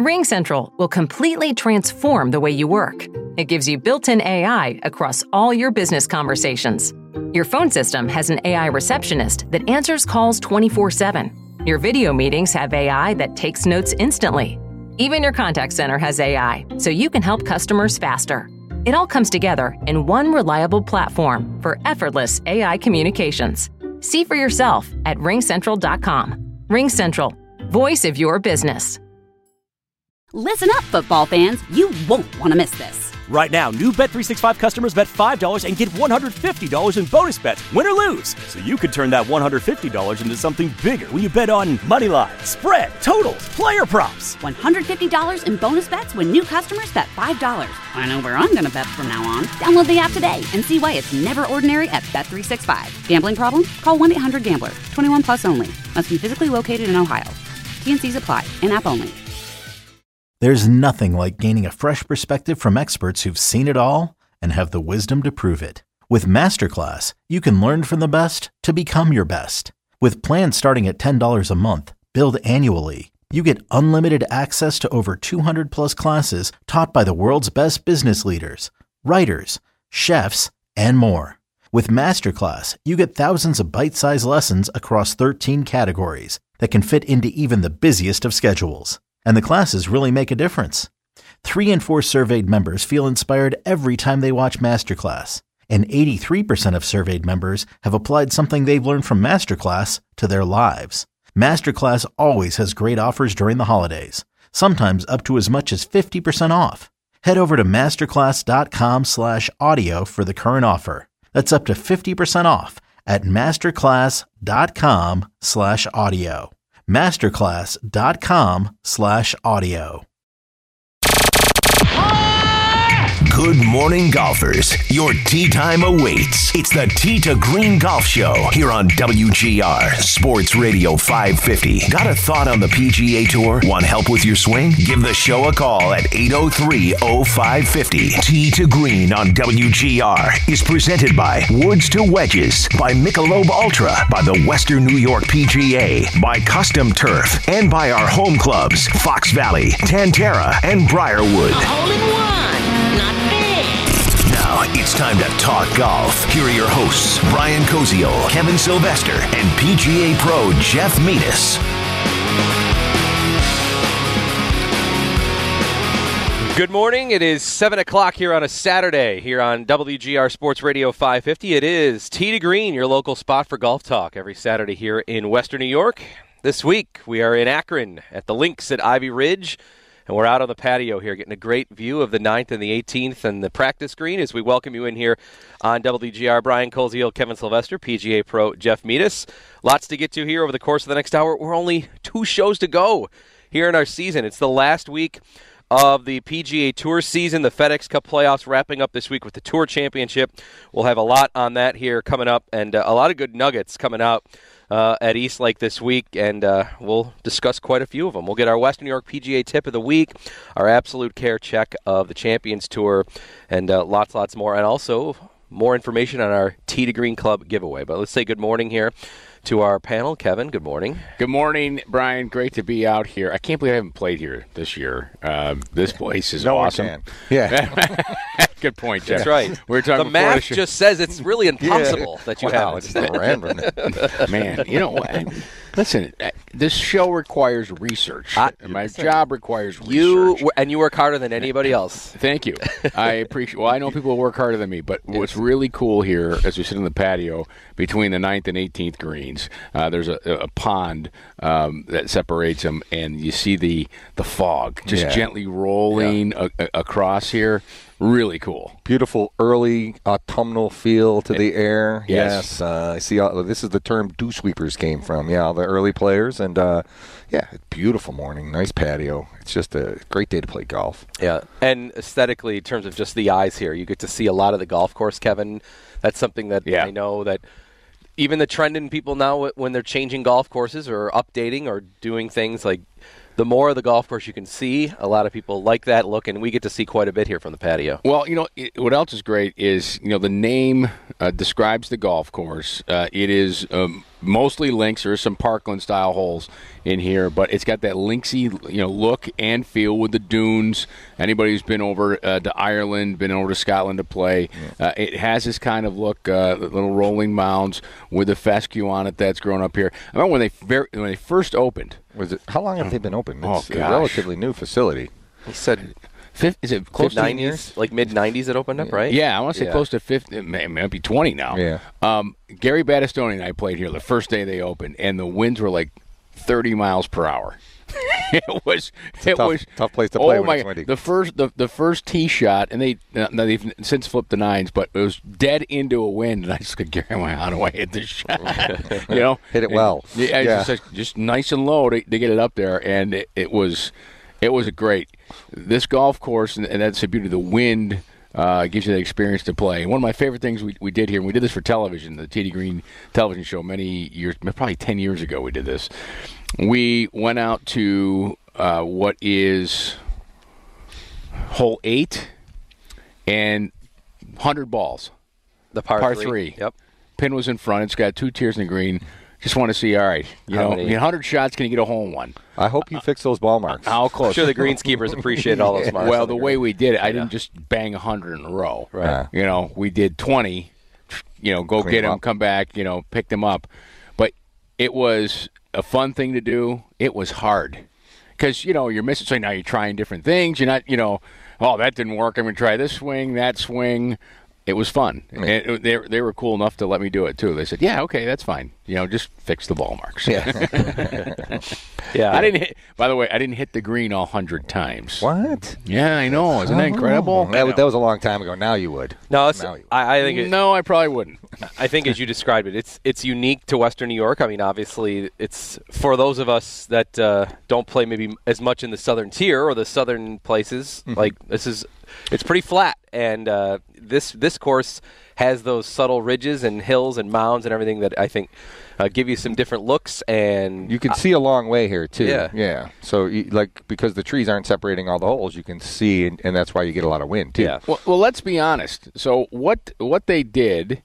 RingCentral will completely transform the way you work. It gives you built-in AI across all your business conversations. Your phone system has an AI receptionist that answers calls 24/7. Your video meetings have AI that takes notes instantly. Even your contact center has AI, so you can help customers faster. It all comes together in one reliable platform for effortless AI communications. See for yourself at ringcentral.com. RingCentral, voice of your business. Listen up, football fans. You won't want to miss this. Right now, new Bet365 customers bet $5 and get $150 in bonus bets, win or lose. So you could turn that $150 into something bigger when you bet on moneyline, spread, totals, player props. $150 in bonus bets when new customers bet $5. I know where I'm going to bet from now on. Download the app today and see why it's never ordinary at Bet365. Gambling problem? Call 1-800-GAMBLER. 21 plus only. Must be physically located in Ohio. T&Cs apply. In-app only. There's nothing like gaining a fresh perspective from experts who've seen it all and have the wisdom to prove it. With Masterclass, you can learn from the best to become your best. With plans starting at $10 a month, billed annually, you get unlimited access to over 200 plus classes taught by the world's best business leaders, writers, chefs, and more. With Masterclass, you get thousands of bite-sized lessons across 13 categories that can fit into even the busiest of schedules. And the classes really make a difference. 3 in 4 surveyed members feel inspired every time they watch Masterclass. And 83% of surveyed members have applied something they've learned from Masterclass to their lives. Masterclass always has great offers during the holidays, sometimes up to as much as 50% off. Head over to masterclass.com/audio for the current offer. That's up to 50% off at masterclass.com/audio. masterclass.com/audio. Good morning, golfers. Your tee time awaits. It's the Tee to Green Golf Show here on WGR Sports Radio 550. Got a thought on the PGA Tour? Want help with your swing? Give the show a call at 803-0550. Tee to Green on WGR is presented by Woods to Wedges, by Michelob Ultra, by the Western New York PGA, by Custom Turf, and by our home clubs, Fox Valley, Tantera, and Briarwood. A hole-in-one, not bad. Now it's time to talk golf. Here are your hosts, Brian Koziol, Kevin Sylvester, and PGA Pro Jeff Metis. Good morning. It is 7 o'clock here on a Saturday here on WGR Sports Radio 550. It is Tee to Green, your local spot for golf talk every Saturday here in Western New York. This week we are in Akron at the Links at Ivy Ridge. And we're out on the patio here getting a great view of the 9th and the 18th and the practice green as we welcome you in here on WGR. Brian Koziol, Kevin Sylvester, PGA Pro Jeff Metis. Lots to get to here over the course of the next hour. We're only 2 shows to go here in our season. It's the last week of the PGA Tour season. The FedEx Cup playoffs wrapping up this week with the Tour Championship. We'll have a lot on that here coming up and a lot of good nuggets coming out at East Lake this week, and we'll discuss quite a few of them. We'll get our Western New York PGA tip of the week, our absolute care check of the Champions Tour, and lots more, and also more information on our Tee to Green Club giveaway. But let's say good morning here to our panel. Kevin, good morning. Good morning, Brian. Great to be out here. I can't believe I haven't played here this year. This place is awesome. One can. Yeah. Good point, Jeff. That's right. We're talking the math just says it's really impossible that you wow, haven't. it's not random. Man, you know what? Listen, this show requires research. My job requires research. You work harder than anybody else. Thank you. I appreciate. Well, I know people work harder than me, but what's really cool here, as we sit on the patio between the 9th and 18th greens, there's a pond that separates them, and you see the fog just gently rolling across here. Really cool. Beautiful early autumnal feel to the air. Yes. I see. This is the term dew sweepers came from. Yeah, all the early players. And, beautiful morning. Nice patio. It's just a great day to play golf. Yeah. And aesthetically, in terms of just the eyes here, you get to see a lot of the golf course, Kevin. That's something that I know that even the trend in people now when they're changing golf courses or updating or doing things like the more of the golf course you can see, a lot of people like that look, and we get to see quite a bit here from the patio. Well, what else is great is, the name describes the golf course. It is mostly links. There are some Parkland-style holes in here, but it's got that linksy, look and feel with the dunes. Anybody who's been over to Ireland, been over to Scotland to play, it has this kind of look, little rolling mounds with a fescue on it that's grown up here. I remember when they first opened. How long have they been open? It's a relatively new facility. He said, is it close to 90s? Like mid-90s it opened up, right? Yeah, I want to say close to 50. It might be 20 now. Yeah. Gary Battistoni and I played here the first day they opened, and the winds were like 30 miles per hour. It was tough place to play when it's windy. The first tee shot, and they've since flipped the nines, but it was dead into a wind, and I just could, Gary, how do I hit this shot? Hit it well. Just nice and low to get it up there, and it was a great. This golf course, and that's the beauty of the wind. Gives you the experience to play. And one of my favorite things we did here, and we did this for television, the Tee to Green television show many years, probably 10 years ago we did this. We went out to what is hole 8 and 100 balls. The par 3. Yep. Pin was in front. It's got 2 tiers in the green. Just want to see, all right, 100 shots, can you get a hole in one? I hope you fix those ball marks. How close? I'm sure the greenskeepers appreciate all those marks. Well, the way we did it, I didn't just bang 100 in a row. Right. We did 20, go Clean get them them, come back, pick them up. But it was a fun thing to do. It was hard. Because, you're missing, so now you're trying different things. You're not, oh, that didn't work. I'm going to try this swing, that swing. It was fun. And they were cool enough to let me do it, too. They said, yeah, okay, that's fine. Just fix the ball marks. Yeah. I didn't hit the green all 100 times. What? Yeah, I know. Isn't that incredible? That was a long time ago. Now you would. No, I think no, I probably wouldn't. I think as you described it, it's unique to Western New York. I mean, obviously, it's for those of us that don't play maybe as much in the southern tier or the southern places. Like it's pretty flat, and this course has those subtle ridges and hills and mounds and everything that I think give you some different looks. And you can see a long way here too. Yeah. So because the trees aren't separating all the holes, you can see, and that's why you get a lot of wind too. Yeah. Well, let's be honest. So what they did,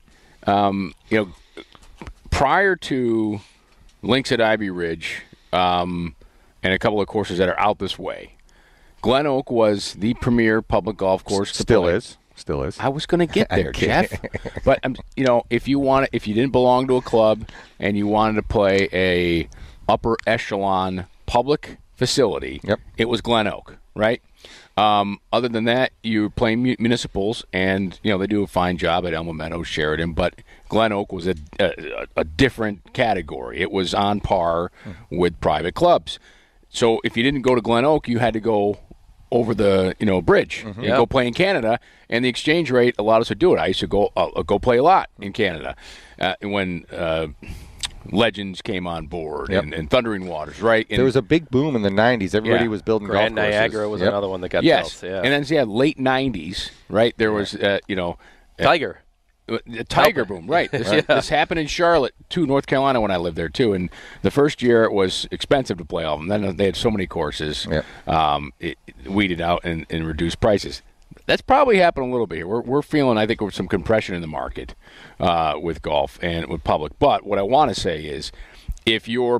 prior to links at Ivy Ridge, and a couple of courses that are out this way, Glen Oak was the premier public golf course. Still is. I was going to get there, Jeff. But if you didn't belong to a club and you wanted to play a upper echelon public facility, it was Glen Oak, right? Other than that, you were playing municipals, and they do a fine job at Elma Meadows, Sheridan. But Glen Oak was a different category. It was on par with private clubs. So if you didn't go to Glen Oak, you had to go over the bridge and go play in Canada, and the exchange rate allowed us to do it. I used to go play a lot in Canada when Legends came on board and Thundering Waters, right? And there was a big boom in the 90s. Everybody was building Grand golf courses. Niagara was another one that got built. Yeah. And then late 90s, right? There was Tiger. The Tiger boom, right. This happened in Charlotte, too, North Carolina, when I lived there, too. And the first year it was expensive to play all of them. Then they had so many courses, it weeded out and reduced prices. That's probably happened a little bit here. We're feeling, I think, some compression in the market with golf and with public. But what I want to say is if you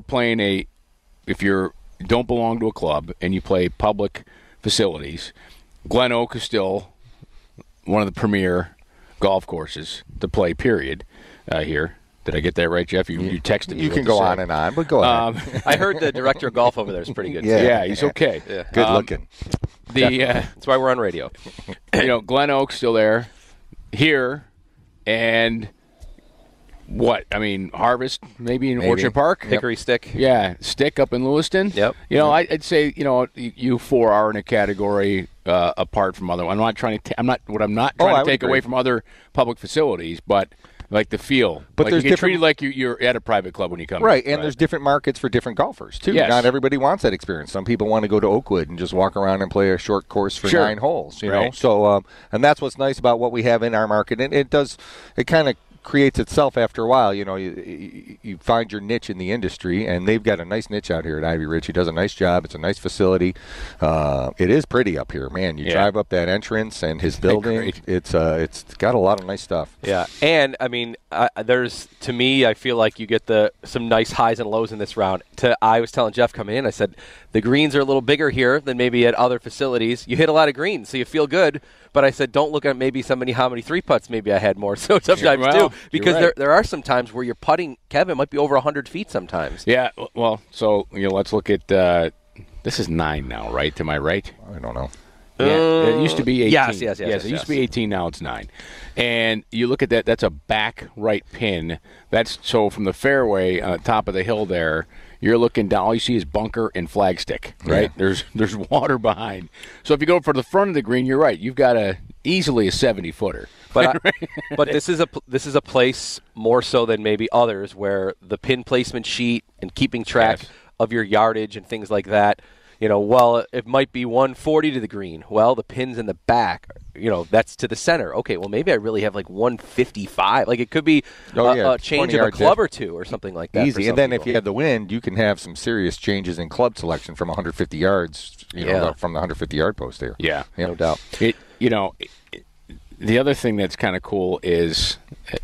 don't belong to a club and you play public facilities, Glen Oak is still one of the premier golf courses to play, period, here. Did I get that right, Jeff? You texted me. You can go on and on, but go ahead. I heard the director of golf over there is pretty good. Yeah, he's okay. Yeah. Good looking. That's why we're on radio. Glen Oak's still there. Here, and what? I mean, Harvest, maybe in Orchard Park? Hickory Stick. Yeah, Stick up in Lewiston. Yep. I'd say, you four are in a category apart from other. I'm not trying to take away from other public facilities, but like the feel. But you get treated like you're at a private club when you come. Right, and there's different markets for different golfers too. Yes. Not everybody wants that experience. Some people want to go to Oakwood and just walk around and play a short course for 9 holes. You know, so and that's what's nice about what we have in our market, and it kind of creates itself after a while. You know, you find your niche in the industry, and they've got a nice niche out here at Ivy Ridge. He does a nice job. It's a nice facility. It is pretty up here, man. You drive up that entrance and his building. It's got a lot of nice stuff. Yeah, and I mean, to me, I feel like you get some nice highs and lows in this round. I was telling Jeff coming in, I said the greens are a little bigger here than maybe at other facilities. You hit a lot of greens, so you feel good. But I said, don't look at maybe how many 3-putts maybe I had more. So sometimes too, because there are some times where you're putting, Kevin, might be over 100 feet sometimes. Yeah. Well, so let's look at this is 9 now, right? Am I right? I don't know. Yeah, it used to be 18. Yes. It used to be 18. Now it's 9. And you look at that. That's a back right pin. That's so from the fairway on the top of the hill there. You're looking down. All you see is bunker and flagstick. Right. Yeah. There's water behind. So if you go for the front of the green, you're right. You've got easily a 70-footer. But this is a place more so than maybe others where the pin placement sheet and keeping track of your yardage and things like that. Well, it might be 140 to the green. Well, the pin's in the back. That's to the center. Okay, well, maybe I really have like 155. Like it could be a change of a club or two or something like that. Easy. And then if you have the wind, you can have some serious changes in club selection from 150 yards, from the 150-yard post there. Yeah, no doubt. The other thing that's kind of cool is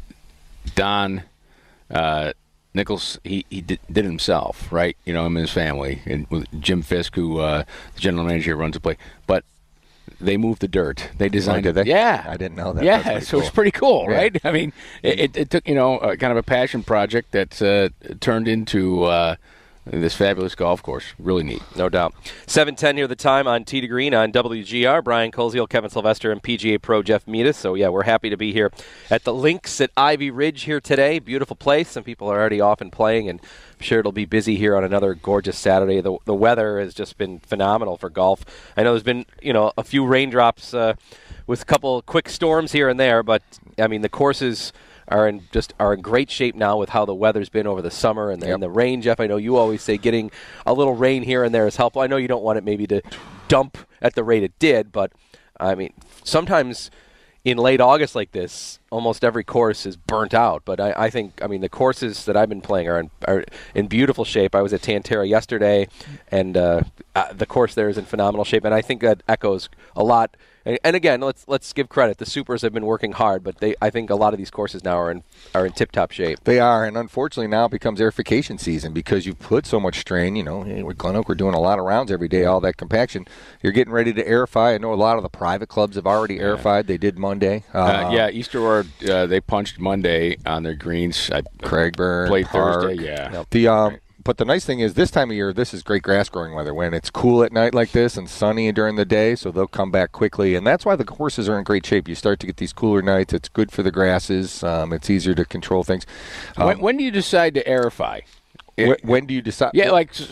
Don Nichols, he did it himself, right? Him and his family, and with Jim Fisk, who the general manager here runs the place. But they moved the dirt. They designed it. Yeah, I didn't know that. Yeah, so it's pretty cool, right? I mean, it took kind of a passion project that turned into this fabulous golf course. Really neat. No doubt. 7:10 here the time on Tee to Green on WGR. Brian Koziel, Kevin Sylvester, and PGA Pro Jeff Meadis. So, we're happy to be here at the Links at Ivy Ridge here today. Beautiful place. Some people are already off and playing, and I'm sure it'll be busy here on another gorgeous Saturday. The weather has just been phenomenal for golf. I know there's been, a few raindrops with a couple quick storms here and there, but, I mean, the courses are in great shape now with how the weather's been over the summer and the rain. Jeff, I know you always say getting a little rain here and there is helpful. I know you don't want it maybe to dump at the rate it did, but I mean sometimes in late August like this, almost every course is burnt out. But I think the courses that I've been playing are in beautiful shape. I was at Tantera yesterday, and the course there is in phenomenal shape, and I think that echoes a lot. And again, let's give credit. The Supers have been working hard, but I think a lot of these courses now are in tip-top shape. They are, and unfortunately now it becomes airification season because you put so much strain. With Glen Oak, we're doing a lot of rounds every day, all that compaction. You're getting ready to airify. I know a lot of the private clubs have already airified. They did Monday. Easter Road, they punched Monday on their greens. Craigburn, played Park. Thursday, yeah. But the nice thing is this time of year, this is great grass growing weather when it's cool at night like this and sunny during the day, so they'll come back quickly. And that's why the courses are in great shape. You start to get these cooler nights. It's good for the grasses. It's easier to control things. When do you decide to airify? When do you decide? Yeah,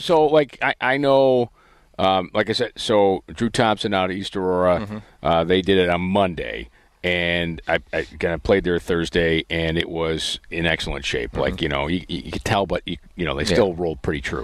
I know, like I said, so Drew Thompson out at East Aurora, they did it on Monday. And I kind of played there Thursday, and it was in excellent shape. Like, you could tell, but, they still rolled pretty true.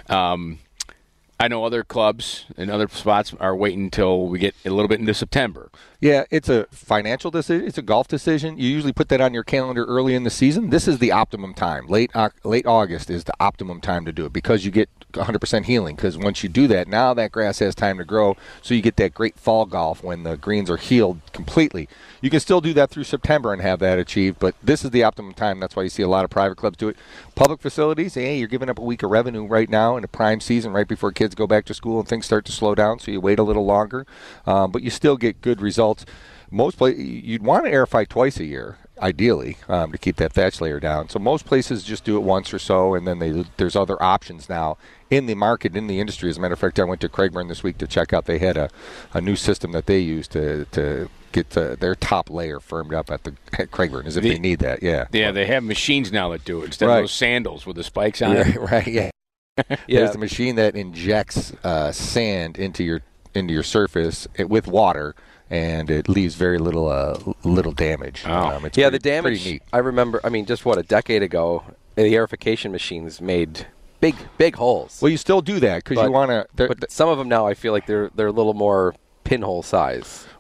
I know other clubs and other spots are waiting until we get a little bit into September. Yeah, it's a financial decision. It's a golf decision. You usually put that on your calendar early in the season. This is the optimum time. Late August is the optimum time to do it because you get 100% healing. Because once you do that, now that grass has time to grow, so you get that great fall golf when the greens are healed completely. You can still do that through September and have that achieved, but this is the optimum time. That's why you see a lot of private clubs do it. Public facilities, you're giving up a week of revenue right now in a prime season, right before kids go back to school and things start to slow down, so you wait a little longer. But you still get good results. Most places, you'd want to airify twice a year, ideally, to keep that thatch layer down. So most places just do it once or so, and then there's other options now in the market, in the industry. As a matter of fact, I went to Craigburn this week to check out. They had a new system that they use to get their top layer firmed up at Craigburn, as if they need that. Yeah, they have machines now that do it instead of those sandals with the spikes on it. Right, yeah. There's a machine that injects sand into your surface with water, and it leaves very little damage. It's the damage. Pretty neat. I remember. just a decade ago, the airification machines made big holes. Well, you still do that because you want to. But some of them now, I feel like they're a little more pinhole size.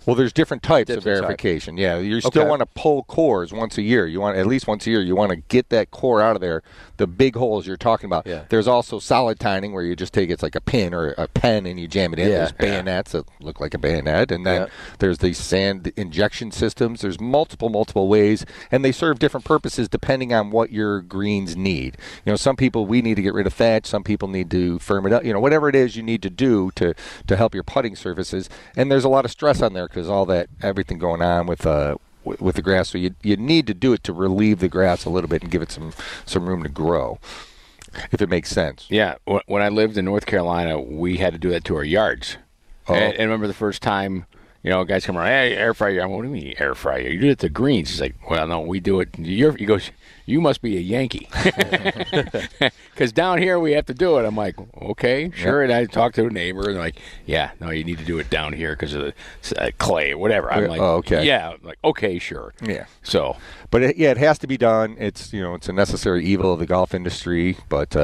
Well, there's different types of Different verification. Yeah, you still Okay. want to pull cores once a year. You want at least once a year. You want to get that core out of there. The big holes you're talking about. Yeah. There's also solid tining where you just take it's like a pin or a pen and you jam it in. Yeah. There's bayonets that look like a bayonet, and then there's these sand injection systems. There's multiple ways, and they serve different purposes depending on what your greens need. You know, some people we need to get rid of thatch. Some people need to firm it up. You know, whatever it is you need to do to help your putting surfaces. And there's a lot of stress on there because all that everything going on with the grass. So you need to do it to relieve the grass a little bit and give it some room to grow, if it makes sense. Yeah. When I lived in North Carolina, we had to do that to our yards. And remember the first time, you know, guys come around, hey, air fryer. I'm like, what do you mean air fryer? You do it to greens. He's like, well, no, we do it. He goes, you must be a Yankee. Because down here we have to do it. I'm like, okay, sure. And I talked to a neighbor, and they're like, yeah, no, you need to do it down here because of the clay, whatever. I'm like, okay. Yeah, I'm like, okay, sure. Yeah. So, but it has to be done. It's it's a necessary evil of the golf industry. But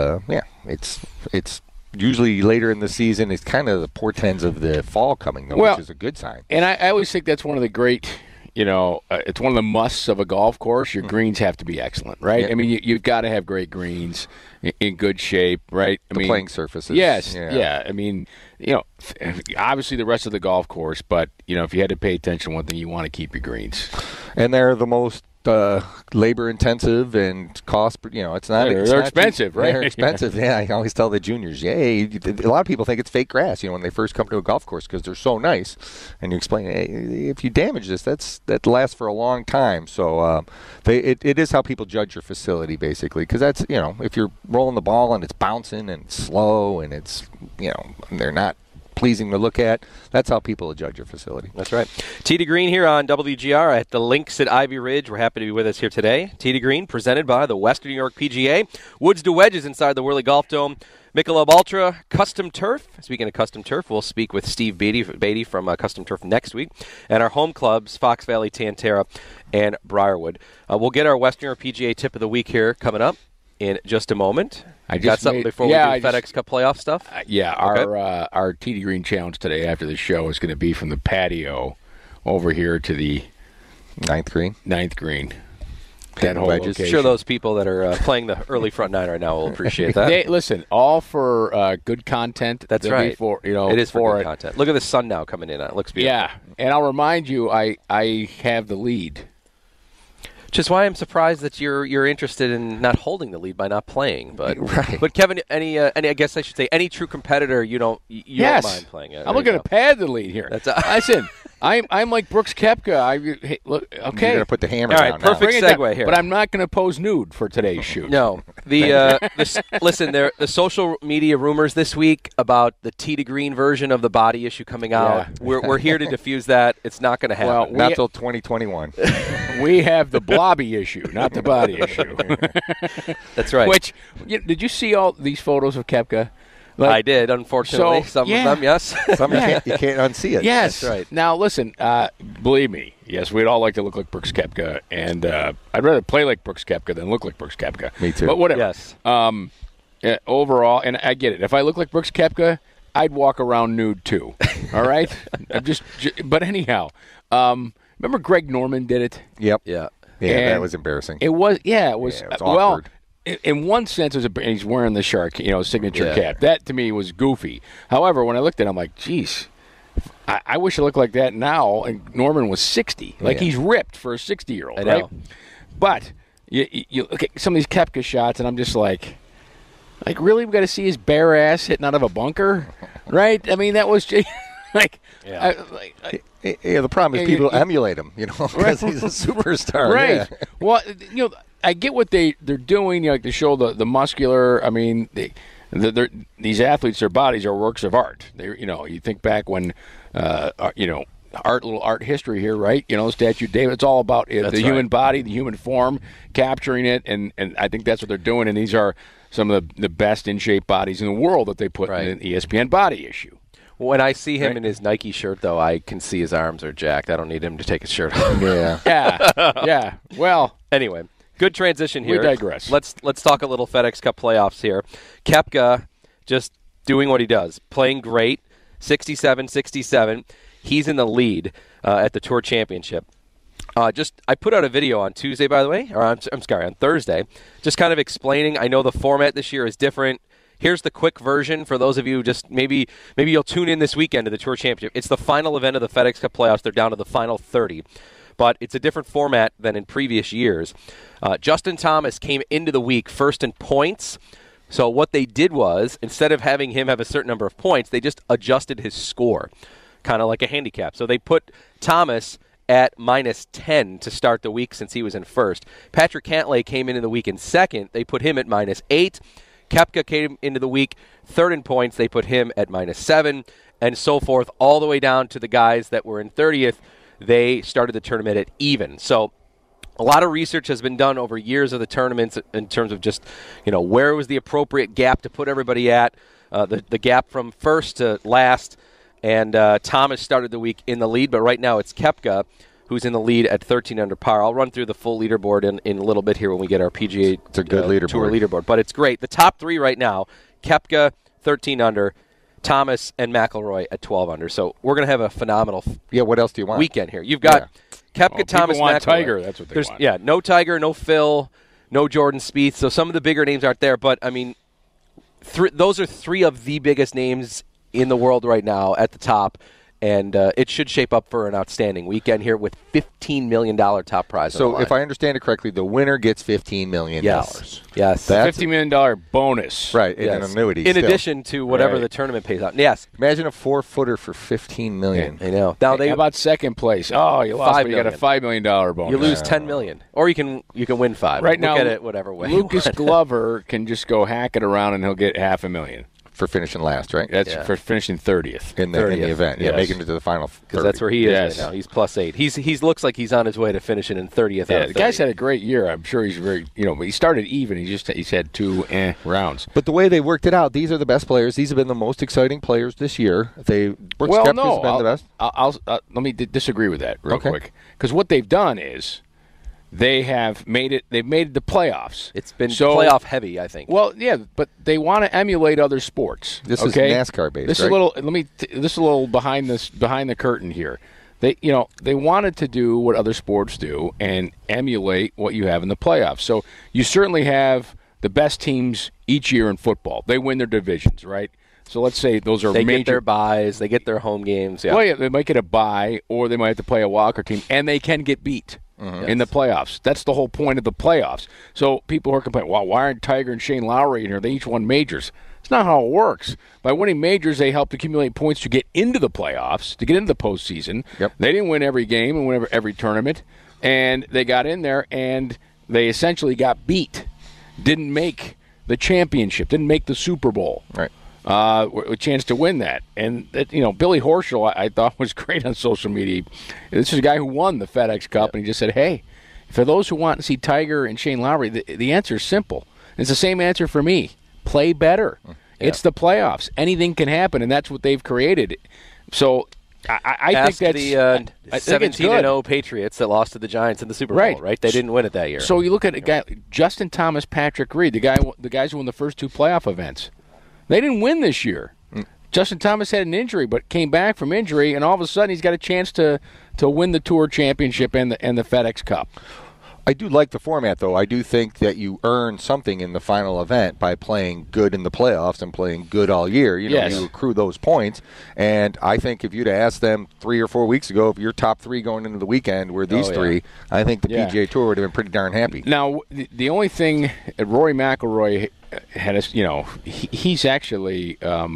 it's usually later in the season. It's kind of the portends of the fall coming, though, which is a good sign. And I always think that's one of the great. It's one of the musts of a golf course. Your greens have to be excellent, right? Yeah. I mean, you've got to have great greens in good shape, right? I mean, playing surfaces. Yes, yeah. I mean, obviously the rest of the golf course, but, if you had to pay attention to one thing, you want to keep your greens. And they're the most labor intensive and cost. It's not. They're expensive, right? They're expensive. Yeah, I always tell the juniors, a lot of people think it's fake grass. When they first come to a golf course because they're so nice, and you explain, hey, if you damage this, that lasts for a long time. So it is how people judge your facility basically, because that's if you're rolling the ball and it's bouncing and it's slow and it's they're not pleasing to look at. That's how people judge your facility. That's right. Tee to Green here on WGR at the Links at Ivy Ridge. We're happy to be with us here today. Tee to Green presented by the Western New York PGA. Woods to wedges inside the Whirly Golf Dome. Michelob Ultra Custom Turf. Speaking of Custom Turf, we'll speak with Steve Beatty from Custom Turf next week. And our home clubs, Fox Valley, Tantera, and Briarwood. We'll get our Western New York PGA tip of the week here coming up in just a moment. I got something before we do FedEx Cup playoff stuff? Our Tee to Green challenge today after the show is going to be from the patio over here to the ninth green. That whole location. I'm sure those people that are playing the early front nine right now will appreciate that. Listen, all for good content. That's right. It is for good content. Look at the sun now coming in. It looks beautiful. Yeah, and I'll remind you, I have the lead. Which is why I'm surprised that you're interested in not holding the lead by not playing. But right. But Kevin, any I guess I should say any true competitor, you don't mind playing it. I'm looking to pad the lead here. Listen, I'm like Brooks Koepka. Look, okay. You're gonna put the hammer down. All right, now. perfect segue here. But I'm not going to pose nude for today's shoot. No. Listen, the social media rumors this week about the Tee to Green version of the body issue coming out. Yeah. We're here to diffuse that. It's not going to happen. Well, not till 2021. We have the blobby issue, not the body issue. That's right. Which did you see all these photos of Koepka? I did, unfortunately. Some of them, yes. Some you can't unsee it. Yes. That's right. Now, listen, believe me, yes, we'd all like to look like Brooks Koepka, and I'd rather play like Brooks Koepka than look like Brooks Koepka. Me too. But whatever. Yes. Overall, and I get it. If I look like Brooks Koepka, I'd walk around nude too. All right? But anyhow, remember Greg Norman did it? Yep. Yeah. Yeah, that was embarrassing. It was. It was awkward. In one sense, he's wearing the shark, signature cap. That to me was goofy. However, when I looked at it, I'm like, geez, I wish I looked like that now. And Norman was 60, he's ripped for a 60-year-old, I know. right? But you look at some of these Koepka shots, and I'm just like, really, we got to see his bare ass hitting out of a bunker, right? I mean, that was just the problem is people emulate him, because he's a superstar. Right. Yeah. Well, I get what they're doing, to show the muscular. I mean, these athletes, their bodies are works of art. You think back when, little art history here, right? Statue of David. It's all about the human body, the human form, capturing it, and I think that's what they're doing. And these are some of the best in shape bodies in the world that they put in the ESPN body issue. When I see him in his Nike shirt, though, I can see his arms are jacked. I don't need him to take his shirt off. Yeah. Well, anyway, good transition here. We digress. Let's talk a little FedEx Cup playoffs here. Koepka just doing what he does, playing great. 67-67. He's in the lead at the Tour Championship. I put out a video on Tuesday, by the way, or on Thursday, just kind of explaining. I know the format this year is different. Here's the quick version for those of you just maybe you'll tune in this weekend to the Tour Championship. It's the final event of the FedEx Cup playoffs. They're down to the final 30. But it's a different format than in previous years. Justin Thomas came into the week first in points. So what they did was, instead of having him have a certain number of points, they just adjusted his score, kind of like a handicap. So they put Thomas at -10 to start the week since he was in first. Patrick Cantlay came into the week in second. They put him at -8. Koepka came into the week third in points. They put him at -7, and so forth, all the way down to the guys that were in 30th. They started the tournament at even. So a lot of research has been done over years of the tournaments in terms of just, where was the appropriate gap to put everybody at, the gap from first to last. And Thomas started the week in the lead, but right now it's Koepka who's in the lead at 13 under par. I'll run through the full leaderboard in a little bit here when we get our PGA it's a good Tour leaderboard. But it's great. The top three right now, Koepka, 13 under, Thomas, and McIlroy at 12 under. So we're going to have a phenomenal what else do you want? Weekend here. You've got Koepka, Thomas, people want McIlroy. Tiger. That's what they want. Yeah, no Tiger, no Phil, no Jordan Spieth. So some of the bigger names aren't there. But, I mean, those are three of the biggest names in the world right now at the top. And it should shape up for an outstanding weekend here with $15 million top prize. So if I understand it correctly, the winner gets $15 million. Yes. That's $50 million bonus. Right, in an annuity. In addition to whatever the tournament pays out. Yes. Imagine a 4-footer for $15 million. I know. Now how about second place? Oh, you lost, but you got a $5 million bonus. You lose $10 million. Or you can win $5 million. Right now, look at it whatever way. Lucas Glover can just go hack it around and he'll get $500,000. For finishing last, right? That's for finishing 30th. In the event. Yes. Making it to the final 30. Because that's where he is right now. He's +8. He's looks like he's on his way to finishing in 30th. Yeah, the guy's had a great year. I'm sure he's very, but he started even. He's had two rounds. But the way they worked it out, these are the best players. These have been the most exciting players this year. Brooks Koepka's been the best. Let me disagree with that real quick. Because what they've done is they've made the playoffs. It's been playoff heavy, I think. Well, yeah, but they want to emulate other sports. This is NASCAR based. This is a little. This is a little behind the curtain here. They wanted to do what other sports do and emulate what you have in the playoffs. So you certainly have the best teams each year in football. They win their divisions, right? So let's say those are they major. Get their buys, they get their home games. Yeah. Well, yeah, they might get a bye, or they might have to play a walker team, and they can get beat. In the playoffs. That's the whole point of the playoffs. So people who are complaining, well, why aren't Tiger and Shane Lowry in here? They each won majors. It's not how it works. By winning majors, they helped accumulate points to get into the playoffs, to get into the postseason. Yep. They didn't win every game and win every tournament, and they got in there, and they essentially got beat. Didn't make the championship, didn't make the Super Bowl. Right. A chance to win that. And, Billy Horschel, I thought was great on social media. This is a guy who won the FedEx Cup, and he just said, hey, for those who want to see Tiger and Shane Lowry, the answer is simple. It's the same answer for me. Play better. Yeah. It's the playoffs. Anything can happen, and that's what they've created. So I think that's the 17-0 Patriots that lost to the Giants in the Super Bowl, right? They didn't win it that year. So you look at a guy, Justin Thomas, Patrick Reed, the guys who won the first two playoff events. They didn't win this year. Justin Thomas had an injury, but came back from injury, and all of a sudden he's got a chance to win the Tour Championship and the FedEx Cup. I do like the format, though. I do think that you earn something in the final event by playing good in the playoffs and playing good all year. You accrue those points. And I think if you'd asked them 3 or 4 weeks ago if your top three going into the weekend were these three, I think the PGA Tour would have been pretty darn happy. Now, the only thing Rory McIlroy had he's actually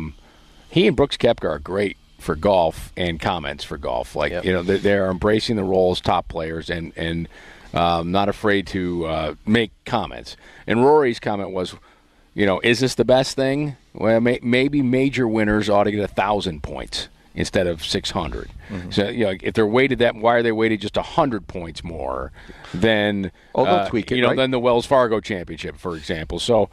he and Brooks Koepka are great for golf and comments for golf. They're embracing the role as top players and not afraid to make comments. And Rory's comment was, is this the best thing? Well, maybe major winners ought to get 1,000 points instead of 600. Mm-hmm. So, if they're weighted that, why are they weighted just 100 points more than they'll tweak it, right? than the Wells Fargo Championship, for example? So,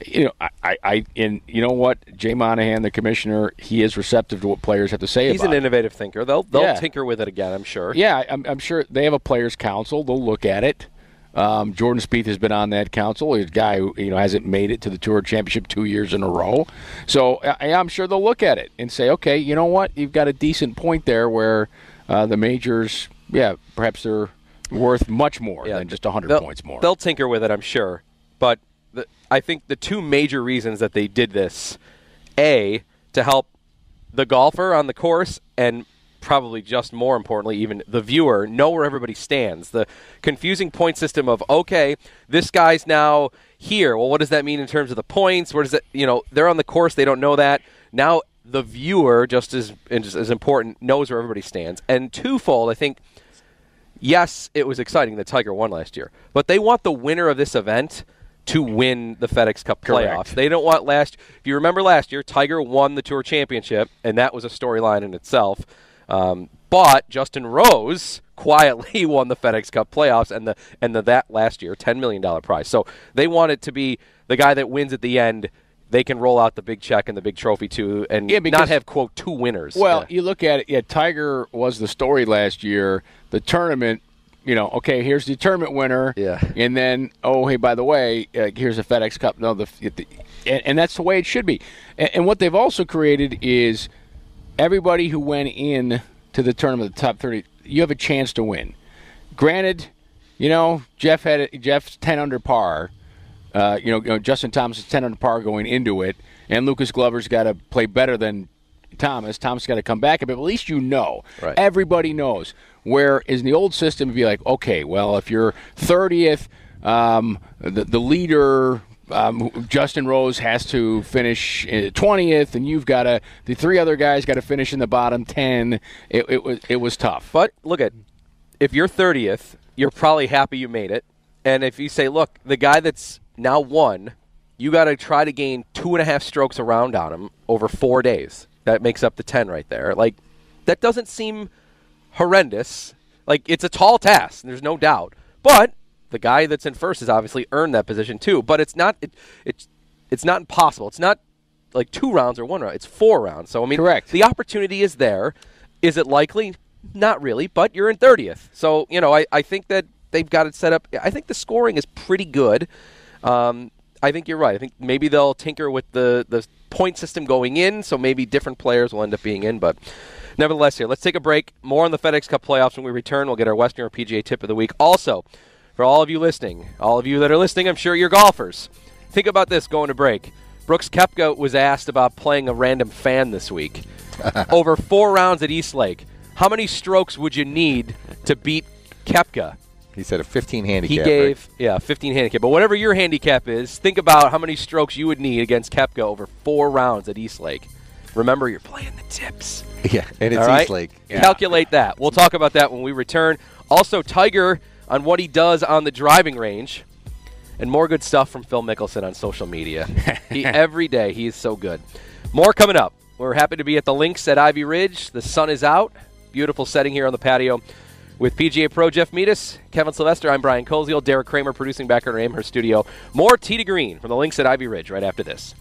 and you know what, Jay Monahan, the commissioner, he is receptive to what players have to say. He's an innovative thinker. They'll tinker with it again, I'm sure. Yeah, I'm sure they have a players' council. They'll look at it. Jordan Spieth has been on that council. He's a guy who hasn't made it to the Tour Championship 2 years in a row. So I'm sure they'll look at it and say, okay, you know what? You've got a decent point there where the majors, perhaps they're worth much more than just 100 points more. They'll tinker with it, I'm sure. But I think the two major reasons that they did this, A, to help the golfer on the course, and probably just more importantly, even the viewer, know where everybody stands. The confusing point system of, okay, this guy's now here. Well, what does that mean in terms of the points? Where does it, they're on the course, they don't know that. Now the viewer, just as important, knows where everybody stands. And twofold, I think, yes, it was exciting that Tiger won last year, but they want the winner of this event to win the FedEx Cup playoffs. Correct. They don't want if you remember last year, Tiger won the Tour Championship, and that was a storyline in itself. But Justin Rose quietly won the FedEx Cup playoffs and that last year, $10 million prize. So they want it to be the guy that wins at the end. They can roll out the big check and the big trophy too, and not have, quote, two winners. Well, you look at it, Tiger was the story last year. The tournament, okay, here's the tournament winner. Yeah. And then, oh, hey, by the way, here's a FedEx Cup. No, and that's the way it should be. And what they've also created is everybody who went in to the tournament, the top 30, you have a chance to win. Granted, Jeff's 10 under par. Justin Thomas is 10 under par going into it, and Lucas Glover's got to play better than Thomas. Thomas got to come back a bit, but at least Right. Everybody knows. Whereas in the old system, it'd be like, okay, well, if you're 30th, the leader, Justin Rose, has to finish 20th, and the three other guys got to finish in the bottom 10. It was tough. But look if you're 30th, you're probably happy you made it. And if you say, look, the guy that's now won, you got to try to gain 2.5 strokes around on him over 4 days. That makes up the 10 right there. Like, that doesn't seem horrendous. Like, it's a tall task, there's no doubt. But the guy that's in first has obviously earned that position too. But it's not impossible. It's not like 2 rounds or 1 round. It's 4 rounds. So, I mean, correct. The opportunity is there. Is it likely? Not really, but you're in 30th. So, I think that they've got it set up. I think the scoring is pretty good. I think you're right. I think maybe they'll tinker with the point system going in, so maybe different players will end up being in. But nevertheless, here, let's take a break. More on the FedEx Cup playoffs when we return. We'll get our Western PGA tip of the week. Also, for all of you listening, I'm sure you're golfers. Think about this going to break. Brooks Koepka was asked about playing a random fan this week. Over 4 rounds at East Lake. How many strokes would you need to beat Koepka? He said a 15 handicap. He gave, 15 handicap. But whatever your handicap is, think about how many strokes you would need against Koepka over 4 rounds at East Lake. Remember, you're playing the tips. Yeah, and it's all right? East Lake. Yeah. Calculate that. We'll talk about that when we return. Also, Tiger on what he does on the driving range. And more good stuff from Phil Mickelson on social media. Every day, he is so good. More coming up. We're happy to be at the Links at Ivy Ridge. The sun is out. Beautiful setting here on the patio. With PGA Pro Jeff Meadis, Kevin Sylvester, I'm Brian Koziel, Derek Kramer producing back in our Amherst studio. More Tee to Green from the Links at Ivy Ridge right after this.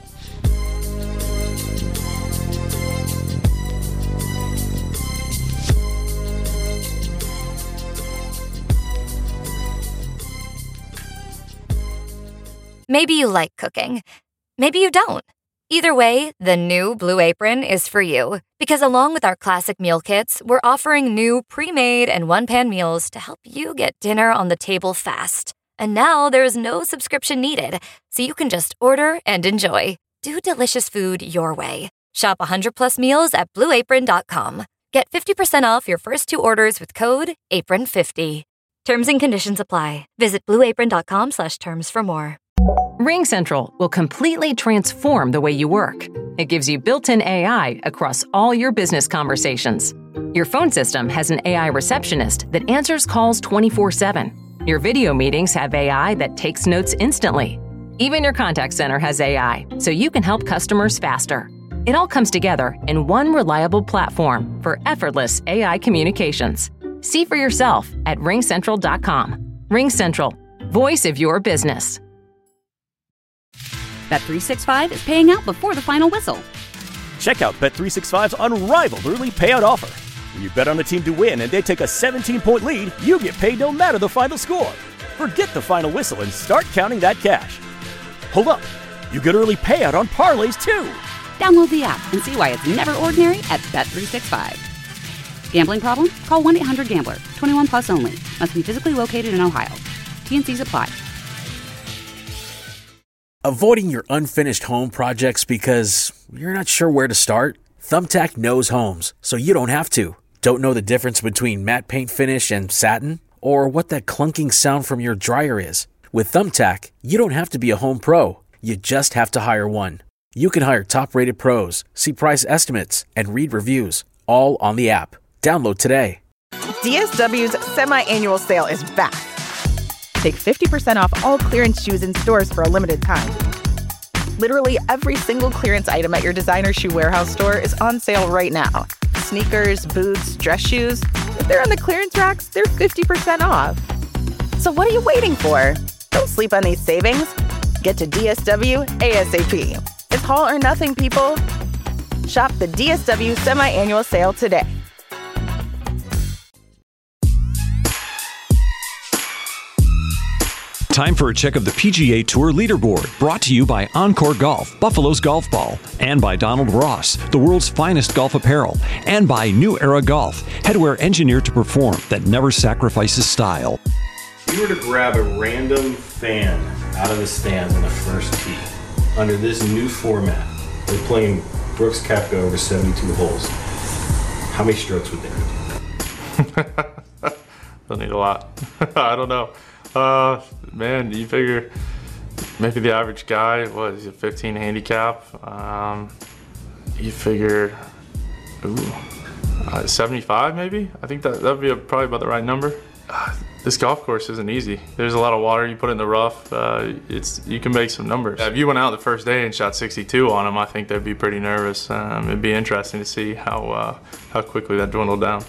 Maybe you like cooking. Maybe you don't. Either way, the new Blue Apron is for you. Because along with our classic meal kits, we're offering new pre-made and one-pan meals to help you get dinner on the table fast. And now there's no subscription needed, so you can just order and enjoy. Do delicious food your way. Shop 100+ meals at BlueApron.com. Get 50% off your first 2 orders with code APRON50. Terms and conditions apply. Visit BlueApron.com/terms for more. RingCentral will completely transform the way you work. It gives you built-in AI across all your business conversations. Your phone system has an AI receptionist that answers calls 24/7. Your video meetings have AI that takes notes instantly. Even your contact center has AI, so you can help customers faster. It all comes together in one reliable platform for effortless AI communications. See for yourself at RingCentral.com. RingCentral, voice of your business. Bet365 is paying out before the final whistle. Check out Bet365's unrivaled early payout offer. When you bet on a team to win and they take a 17-point lead, you get paid no matter the final score. Forget the final whistle and start counting that cash. Hold up. You get early payout on parlays, too. Download the app and see why it's never ordinary at Bet365. Gambling problem? Call 1-800-GAMBLER. 21 plus only. Must be physically located in Ohio. T&Cs apply. Avoiding your unfinished home projects because you're not sure where to start? Thumbtack knows homes, so you don't have to. Don't know the difference between matte paint finish and satin? Or what that clunking sound from your dryer is? With Thumbtack, you don't have to be a home pro. You just have to hire one. You can hire top-rated pros, see price estimates, and read reviews, all on the app. Download today. DSW's semi-annual sale is back. Take 50% off all clearance shoes in stores for a limited time. Literally every single clearance item at your designer shoe warehouse store is on sale right now. Sneakers, boots, dress shoes. If they're on the clearance racks, they're 50% off. So what are you waiting for? Don't sleep on these savings. Get to DSW ASAP. It's haul or nothing, people. Shop the DSW semi-annual sale today. Time for a check of the PGA Tour leaderboard, brought to you by Encore Golf, Buffalo's Golf Ball, and by Donald Ross, the world's finest golf apparel, and by New Era Golf, headwear engineered to perform that never sacrifices style. If you were to grab a random fan out of the stands on the first tee, under this new format, they're playing Brooks Koepka over 72 holes, how many strokes would they need? They'll need a lot. I don't know. Man, you figure maybe the average guy, he's a 15 handicap. You figure, 75 maybe? I think that would be probably about the right number. This golf course isn't easy. There's a lot of water you put in the rough. You can make some numbers. If you went out the first day and shot 62 on them, I think they'd be pretty nervous. It'd be interesting to see how quickly that dwindled down.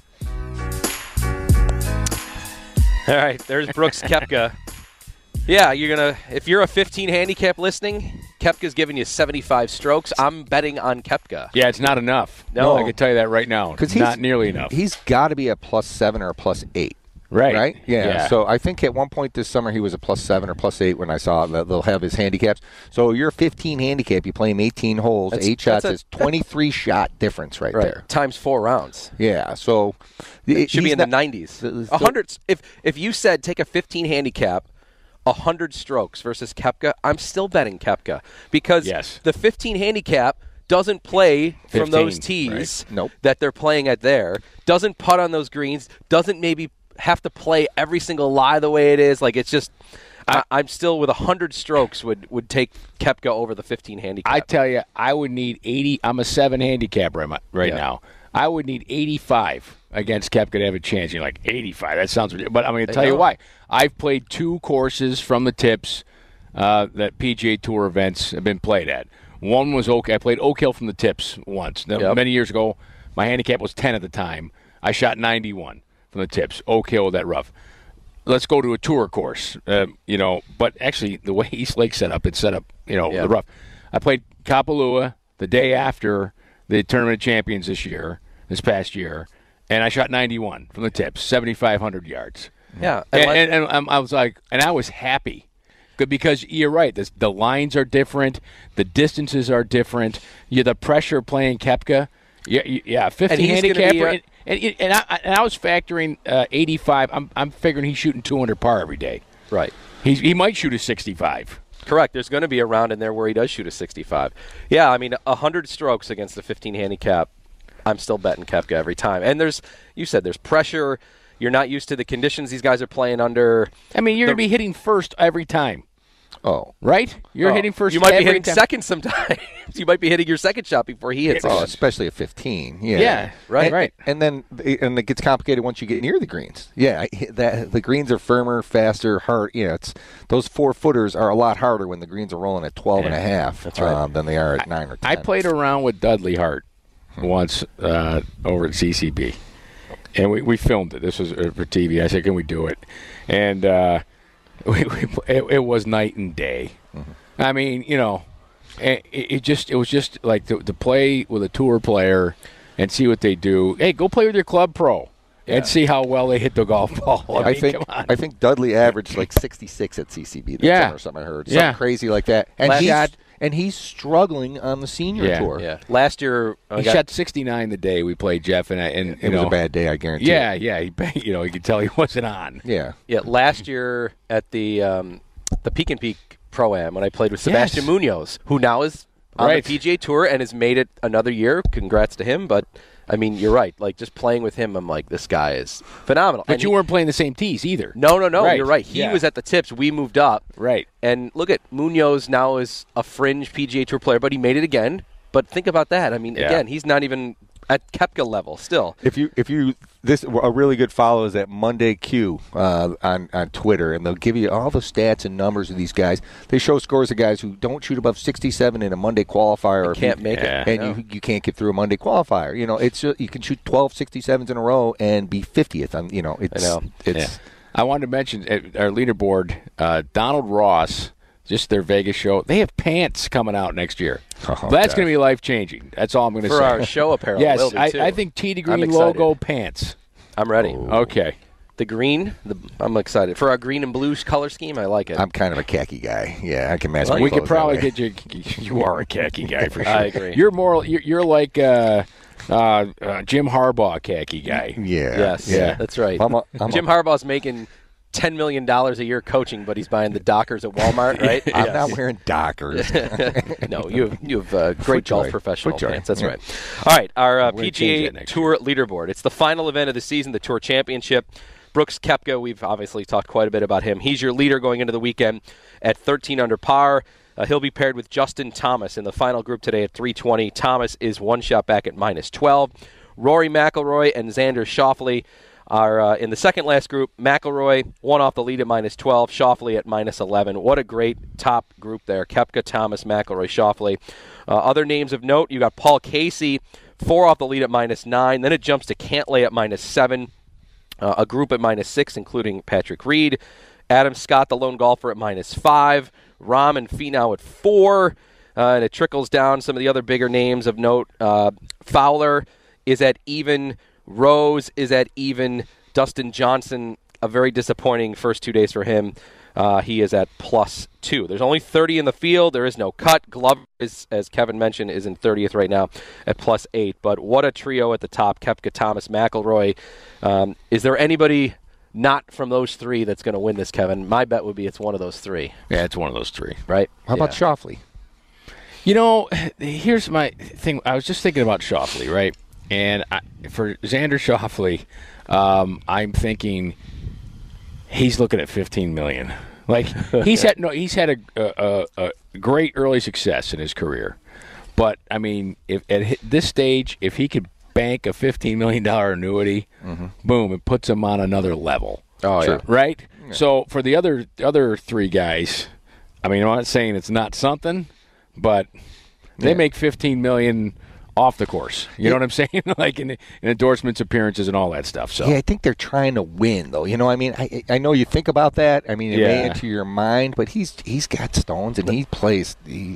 All right, there's Brooks Koepka. Yeah, if you're a 15 handicap listening, Koepka's giving you 75 strokes. I'm betting on Koepka. Yeah, it's not enough. No, I can tell you that right now. It's not nearly enough. He's got to be a +7 or a +8. Right. Yeah. So I think at one point this summer he was a +7 or +8 when I saw that they'll have his handicaps. So you're a 15 handicap. You play him 18 holes, 8 shots. It's 23 shot difference right there. Times 4 rounds. Yeah. So it should be in the 90s. 100. If you said take a 15 handicap, 100 strokes versus Koepka, I'm still betting Koepka because the 15 handicap doesn't play from those tees that they're playing at there, doesn't putt on those greens, doesn't maybe have to play every single lie the way it is. Like, it's just I'm still with 100 strokes would take Koepka over the 15 handicap. I tell you, I would need 80. I'm a 7 handicap right now. I would need 85 against Koepka to have a chance. You're like, 85? That sounds ridiculous. But I'm going to tell you why. I've played 2 courses from the tips that PGA Tour events have been played at. One was I played Oak Hill from the tips once. Many years ago, my handicap was 10 at the time. I shot 91 from the tips. Oak Hill, that rough. Let's go to a tour course, But actually, the way East Lake set up, the rough. I played Kapalua the day after the Tournament of Champions this past year, and I shot 91 from the tips, 7,500 yards. Yeah. And I was like, and I was happy. Because you're right, the lines are different, the distances are different. The pressure playing Koepka, 50 handicapper, and I was factoring 85. I'm figuring he's shooting 200 par every day. Right. He might shoot a 65. Correct. There's going to be a round in there where he does shoot a 65. Yeah, I mean, 100 strokes against the 15 handicap, I'm still betting Koepka every time. And there's pressure. You're not used to the conditions these guys are playing under. I mean, you're going to be hitting first every time. Oh. Right? You're hitting first. You might be hitting second sometimes. You might be hitting your second shot before he hits it. Especially at 15. Yeah. Right. And then it gets complicated once you get near the greens. Yeah, the greens are firmer, faster, hard. It's those 4-footers are a lot harder when the greens are rolling at 12 and a half than they are at 9 or 10. I played around with Dudley Hart once over at CCB. And we filmed it. This was for TV. I said, "Can we do it?" And it was night and day. Mm-hmm. I mean, it was just like to play with a tour player and see what they do. Hey, go play with your club pro. and see how well they hit the golf ball. I think Dudley averaged like 66 at CCB this summer or something I heard. Something crazy like that. And he's struggling on the senior tour. Yeah. Last year he shot 69 the day we played, Jeff, and it was a bad day, I guarantee. Yeah. You could tell he wasn't on. Yeah. Last year at the Peak and Peak Pro-Am when I played with Sebastian Munoz, who now is on the PGA Tour and has made it another year. Congrats to him. But, I mean, you're right. Like, just playing with him, I'm like, this guy is phenomenal. But you weren't playing the same tees either. No. You're right. He was at the tips. We moved up. Right. And look at Munoz now is a fringe PGA Tour player, but he made it again. But think about that. I mean, again, he's not even at Koepka level still. A really good follow is at Monday Q on Twitter, and they'll give you all the stats and numbers of these guys. They show scores of guys who don't shoot above 67 in a Monday qualifier, or can't make it, and you can't get through a Monday qualifier. You know, it's just, you can shoot 12 67s in a row and be 50th. I wanted to mention our leaderboard, Donald Ross. Just their Vegas show. They have pants coming out next year. That's going to be life-changing. That's all I'm going to say. For our show apparel. Yes, will be too. I think Tee to Green logo pants. I'm ready. Okay. The green, I'm excited. For our green and blue color scheme, I like it. I'm kind of a khaki guy. Yeah, I can match my We clothes could probably that way. get you. You are a khaki guy for sure. I agree. You're more. You're like Jim Harbaugh khaki guy. Yeah. Yes. That's right. Jim Harbaugh's making $10 million a year coaching, but he's buying the Dockers at Walmart, right? I'm not wearing Dockers. No, you have great golf professional pants. That's right. All right, our PGA Tour leaderboard. It's the final event of the season, the Tour Championship. Brooks Koepka, we've obviously talked quite a bit about him. He's your leader going into the weekend at 13 under par. He'll be paired with Justin Thomas in the final group today at 320. Thomas is one shot back at -12. Rory McIlroy and Xander Schauffele are in the second last group. McIlroy, one off the lead at -12. Schauffele at -11. What a great top group there. Koepka, Thomas, McIlroy, Schauffele. Other names of note, you got Paul Casey, 4 off the lead at -9. Then it jumps to Cantlay at -7. A group at -6, including Patrick Reed. Adam Scott, the lone golfer, at -5. Rahm and Finau at 4. And it trickles down some of the other bigger names of note. Fowler is at even. Rose is at even. Dustin Johnson, a very disappointing first 2 days for him. He is at +2. There's only 30 in the field. There is no cut. Glover, is, as Kevin mentioned, is in 30th right now at +8. But what a trio at the top. Koepka, Thomas, McIlroy. Is there anybody not from those three that's going to win this, Kevin? My bet would be it's one of those three. Yeah, it's one of those three. Right? How about Schauffele? You know, here's my thing. I was just thinking about Schauffele, right? And for Xander Schauffele, I'm thinking he's looking at $15 million. Like he's had a great early success in his career, but I mean, if at this stage, if he could bank a $15 million annuity, boom, it puts him on another level. Oh, yeah. Right? Yeah. So for the other three guys, I mean, I'm not saying it's not something, but they make $15 million off the course. You know what I'm saying? Like in endorsements, appearances, and all that stuff. So yeah, I think they're trying to win, though. You know, I mean, I know you think about that. I mean, it may enter your mind, but he's got stones and he plays.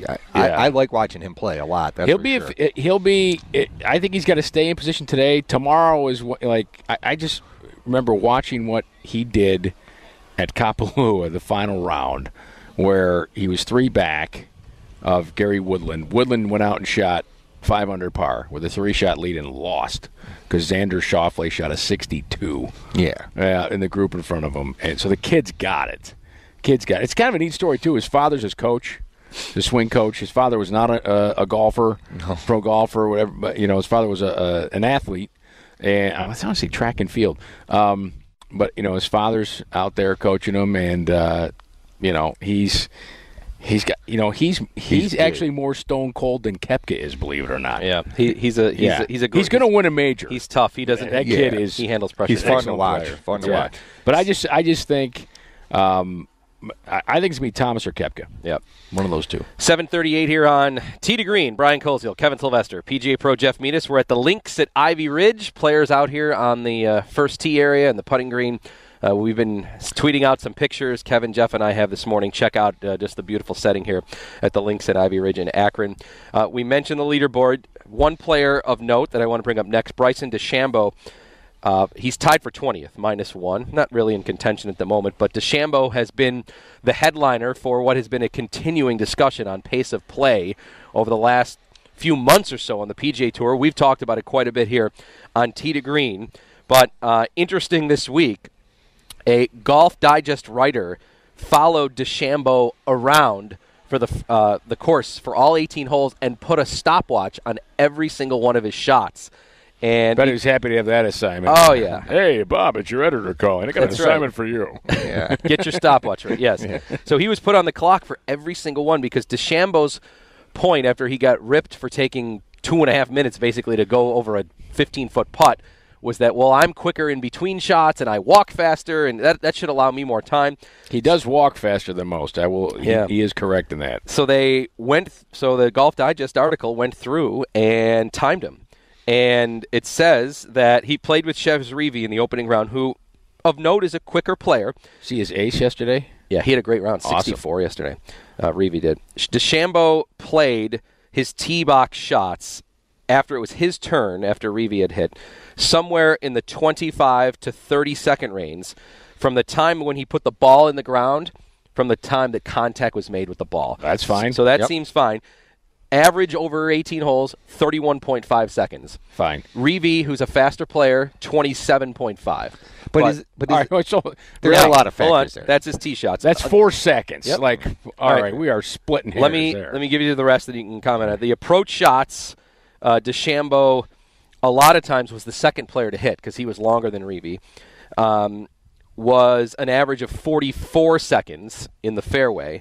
I like watching him play a lot. That's he'll be. I think he's got to stay in position today. Tomorrow is like I just remember watching what he did at Kapalua, the final round, where he was 3 back of Gary Woodland. Woodland went out and shot 5 under par with a 3-shot lead and lost because Xander Schauffele shot a 62. Yeah. In the group in front of him. And so the kid's got it. It's kind of a neat story, too. His father's his coach, the swing coach. His father was not a golfer, pro golfer, or whatever, but, you know, his father was an athlete. And I was going to say track and field. But, you know, his father's out there coaching him, and, you know, he's got, you know, he's actually more stone cold than Koepka is, believe it or not. Yeah, he's going to win a major. He's tough. He doesn't. That kid is. He handles pressure. He's fun to watch. Fun to watch. But I just think, I think it's gonna be Thomas or Koepka. Yep, one of those two. 7:38 here on Tee to Green. Brian Koziel, Kevin Sylvester, PGA Pro Jeff Metis. We're at the links at Ivy Ridge. Players out here on the first tee area and the putting green. We've been tweeting out some pictures Kevin, Jeff, and I have this morning. Check out just the beautiful setting here at the links at Ivy Ridge in Akron. We mentioned the leaderboard. One player of note that I want to bring up next, Bryson DeChambeau. He's tied for 20th, -1. Not really in contention at the moment, but DeChambeau has been the headliner for what has been a continuing discussion on pace of play over the last few months or so on the PGA Tour. We've talked about it quite a bit here on Tee to Green. But interesting this week, a Golf Digest writer followed DeChambeau around for the course for all 18 holes and put a stopwatch on every single one of his shots. And bet he was happy to have that assignment. Oh, yeah. Hey, Bob, it's your editor calling. I got an assignment for you. Yeah. Get your stopwatch right, yes. Yeah. So he was put on the clock for every single one because DeChambeau's point after he got ripped for taking 2.5 minutes basically to go over a 15-foot putt was that, well, I'm quicker in between shots and I walk faster, and that should allow me more time. He does walk faster than most. He is correct in that. So the Golf Digest article went through and timed him. And it says that he played with Chez Reavie in the opening round, who, of note, is a quicker player. See his ace yesterday? Yeah, he had a great round, 64 yesterday. Reavie did. DeChambeau played his tee box shots after it was his turn, after Reavie had hit, somewhere in the 25 to 30-second range from the time when he put the ball in the ground, from the time that contact was made with the ball. That's fine. So that seems fine. Average over 18 holes, 31.5 seconds. Fine. Reavie, who's a faster player, 27.5. But there's a lot of factors there. That's his tee shots. That's 4 seconds. Yep. All right, we are splitting hairs there. Let me give you the rest that you can comment on. The approach shots, DeChambeau, a lot of times was the second player to hit because he was longer than Reavie, was an average of 44 seconds in the fairway.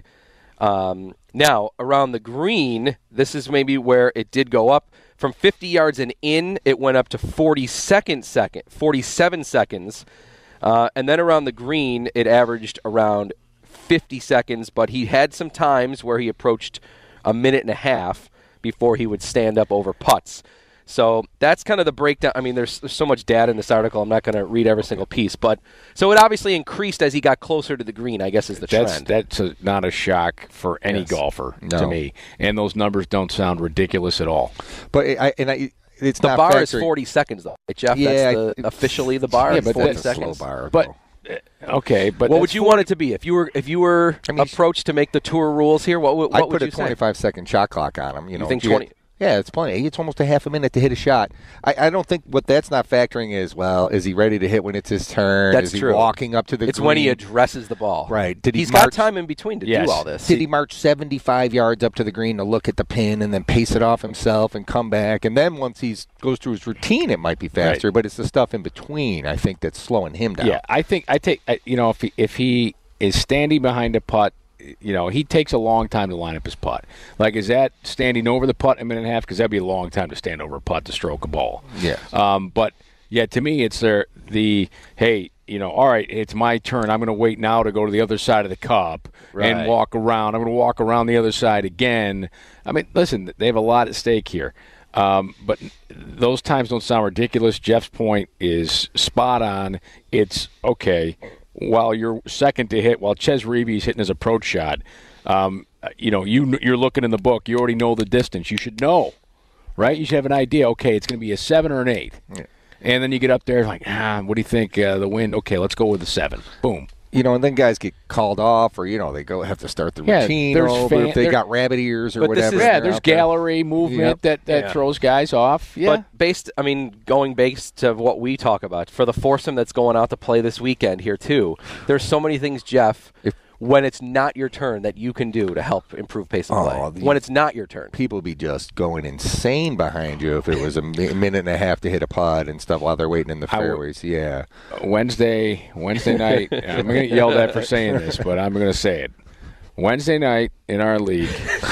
Now, around the green, this is maybe where it did go up. From 50 yards and in, it went up to 47 seconds. And then around the green, it averaged around 50 seconds, but he had some times where he approached a minute and a half before he would stand up over putts. So that's kind of the breakdown. I mean, there's so much data in this article. I'm not going to read every single piece. But so it obviously increased as he got closer to the green, I guess, is the trend. That's not a shock for any golfer to me. And those numbers don't sound ridiculous at all. But it's the not bar factoring. is 40 seconds, though. Right, Jeff, that's officially the bar. Yeah, is but 40 that's seconds. A slow bar. But okay, but what would you want it to be if you were approached to make the tour rules here? What would I'd you put a say? 25-second shot clock on him. You think 20? Yeah, it's plenty. It's almost a half a minute to hit a shot. I don't think what that's not factoring is, well, is he ready to hit when it's his turn? That's is true. He walking up to the It's green? when he addresses the ball. Right. He's got time in between to do all this. Did he march 75 yards up to the green to look at the pin and then pace it off himself and come back? And then once he goes through his routine, it might be faster, but it's the stuff in between, I think, that's slowing him down. Yeah, if he is standing behind a putt, he takes a long time to line up his putt. Like, is that standing over the putt a minute and a half? Because that'd be a long time to stand over a putt to stroke a ball. Yeah. But, yeah, to me, it's all right, it's my turn. I'm going to wait now to go to the other side of the cup and walk around. I'm going to walk around the other side again. I mean, listen, they have a lot at stake here. But those times don't sound ridiculous. Jeff's point is spot on. It's, okay, while you're second to hit, while Chez Reavie's hitting his approach shot, you're looking in the book. You already know the distance. You should know, right? You should have an idea. Okay, it's going to be a 7 or an 8. Yeah. And then you get up there like, what do you think? The wind? Okay, let's go with the 7. Boom. And then guys get called off, or they have to start the routine over if they got rabbit ears or whatever. There's gallery movement that throws guys off. Yeah, but going based to what we talk about for the foursome that's going out to play this weekend here too. There's so many things, Jeff. When it's not your turn, that you can do to help improve pace of play. When it's not your turn. People be just going insane behind you if it was a minute and a half to hit a putt and stuff while they're waiting in the fairways. Wednesday night, I'm going to yell that for saying this, but I'm going to say it. Wednesday night in our league.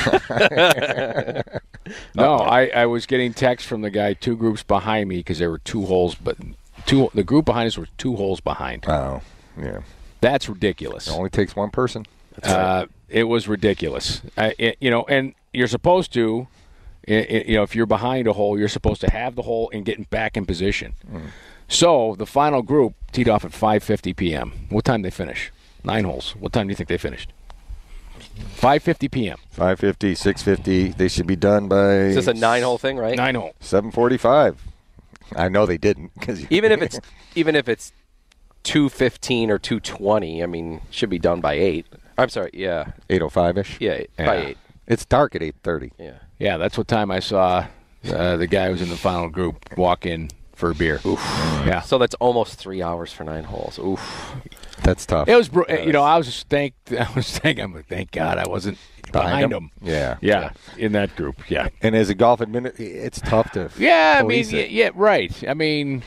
I was getting texts from the guy 2 groups behind me because there were 2 holes, but the group behind us was 2 holes behind. Oh, yeah. That's ridiculous. It only takes one person. It was ridiculous. And you're supposed to, if you're behind a hole, you're supposed to have the hole and get back in position. So the final group teed off at 5:50 p.m. What time did they finish? 9 holes. What time do you think they finished? 5:50 p.m. 5:50, 6:50. They should be done by. Is this a 9-hole thing, right? 9 hole. 7:45. I know they didn't. Even if it's 2:15 or 2:20, I mean, should be done by 8. I'm sorry, yeah. 8:05-ish? Yeah, by 8. It's dark at 8:30. Yeah, that's what time I saw the guy who was in the final group walk in for a beer. Oof. Yeah. So that's almost 3 hours for 9 holes. Oof. That's tough. It was, I was thank God I wasn't behind him. Yeah. In that group. Yeah. And as a golf administrator, it's tough to. Yeah, I mean, right. I mean,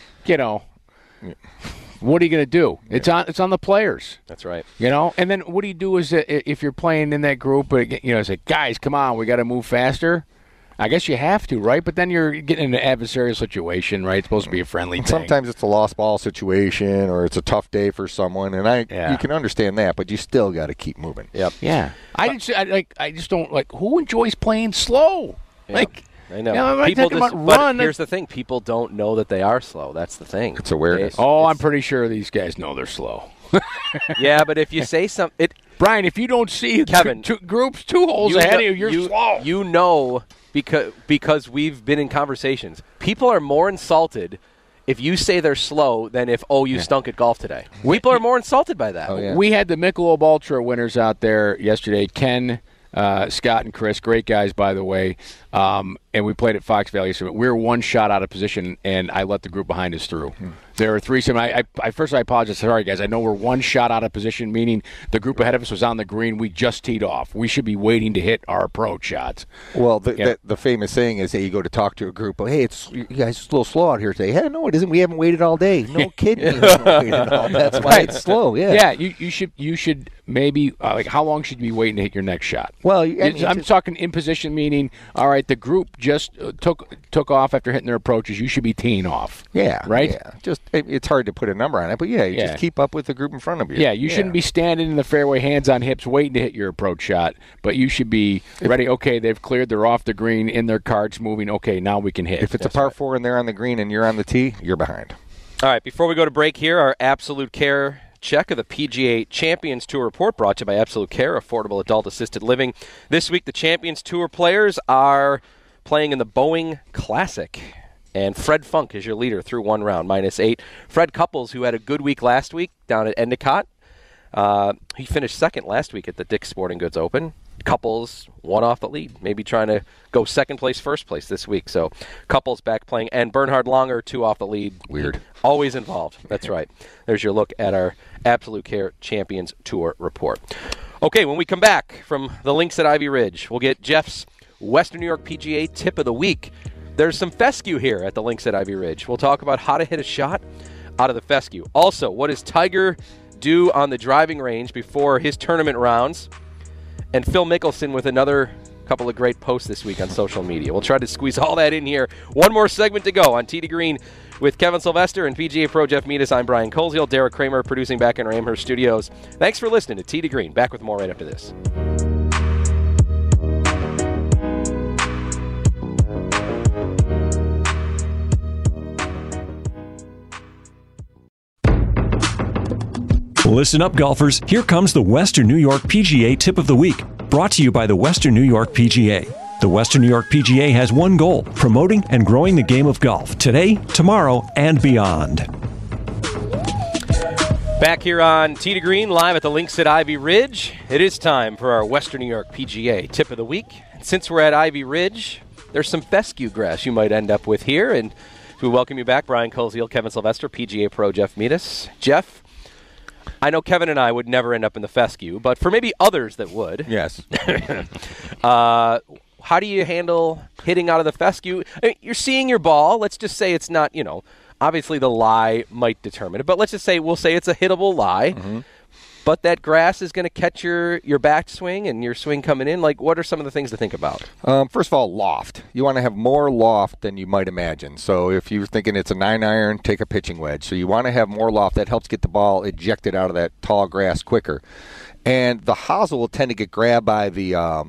what are you going to do? It's on the players. That's right. And then what do you do is if you're playing in that group, say, guys, come on, we got to move faster. I guess you have to, right? But then you're getting in an adversarial situation, right? It's supposed to be a friendly thing. Sometimes it's a lost ball situation or it's a tough day for someone, and you can understand that, but you still got to keep moving. Yep. Yeah. I just don't like who enjoys playing slow. Yeah. I know. But here's the thing: people don't know that they are slow. That's the thing. It's awareness. I'm pretty sure these guys know they're slow. Yeah, but if you say something, Brian, if you don't see Kevin, two groups 2 holes ahead of you, you're slow. You know. Because we've been in conversations, people are more insulted if you say they're slow than if you stunk at golf today. People are more insulted by that. Oh, yeah. We had the Michelob Ultra winners out there yesterday. Ken, Scott, and Chris, great guys, by the way. And we played at Fox Valley. So we were 1 shot out of position, and I let the group behind us through. There were 3. First, I apologize. Sorry, guys. I know we're 1 shot out of position, meaning the group ahead of us was on the green. We just teed off. We should be waiting to hit our approach shots. Well, the famous saying is that you go to talk to a group. Hey, you guys are a little slow out here today. Hey, no, it isn't. We haven't waited all day. No kidding. That's why it's slow. Yeah. Yeah. You should maybe how long should you be waiting to hit your next shot? Well, I'm talking in position, meaning all right, the group just took off after hitting their approaches. You should be teeing off. Yeah. Right. Yeah. Just it's hard to put a number on it, but just keep up with the group in front of you. Yeah. You shouldn't be standing in the fairway, hands on hips, waiting to hit your approach shot. But you should be ready. Okay, they've cleared. They're off the green, in their carts, moving. Okay, now we can hit. If it's a par 4 and they're on the green and you're on the tee, you're behind. All right. Before we go to break here, our Absolute Care check of the PGA Champions Tour report brought to you by Absolute Care, affordable adult assisted living. This week, the Champions Tour players are playing in the Boeing Classic. And Fred Funk is your leader through 1 round, -8. Fred Couples, who had a good week last week down at Endicott, he finished second last week at the Dick's Sporting Goods Open. Couples 1 off the lead, maybe trying to go second place, first place this week. So Couples back playing. And Bernhard Langer 2 off the lead. Weird. Always involved. That's right. There's your look at our Absolute Care Champions Tour report. Okay, when we come back from the links at Ivy Ridge, we'll get Jeff's Western New York PGA Tip of the Week. There's some fescue here at the links at Ivy Ridge. We'll talk about how to hit a shot out of the fescue. Also, what does Tiger do on the driving range before his tournament rounds? And Phil Mickelson with another couple of great posts this week on social media. We'll try to squeeze all that in here. One more segment to go on Tee to Green with Kevin Sylvester and PGA Pro Jeff Metis. I'm Brian Koziel. Derek Kramer producing back in our Amherst studios. Thanks for listening to Tee to Green. Back with more right after this. Listen up, golfers. Here comes the Western New York PGA Tip of the Week, brought to you by the Western New York PGA. The Western New York PGA has one goal: promoting and growing the game of golf today, tomorrow, and beyond. Back here on Tee to Green, live at the links at Ivy Ridge. It is time for our Western New York PGA Tip of the Week. And since we're at Ivy Ridge, there's some fescue grass you might end up with here. And we welcome you back, Brian Koziel, Kevin Sylvester, PGA Pro Jeff Metis. Jeff, I know Kevin and I would never end up in the fescue, but for maybe others that would. Yes. How do you handle hitting out of the fescue? I mean, you're seeing your ball. Let's just say it's not, obviously the lie might determine it, but let's just say we'll say it's a hittable lie. Mm-hmm. But that grass is going to catch your backswing and your swing coming in. Like, what are some of the things to think about? First of all, loft. You want to have more loft than you might imagine. So if you're thinking it's a 9-iron, take a pitching wedge. So you want to have more loft. That helps get the ball ejected out of that tall grass quicker. And the hosel will tend to get grabbed by the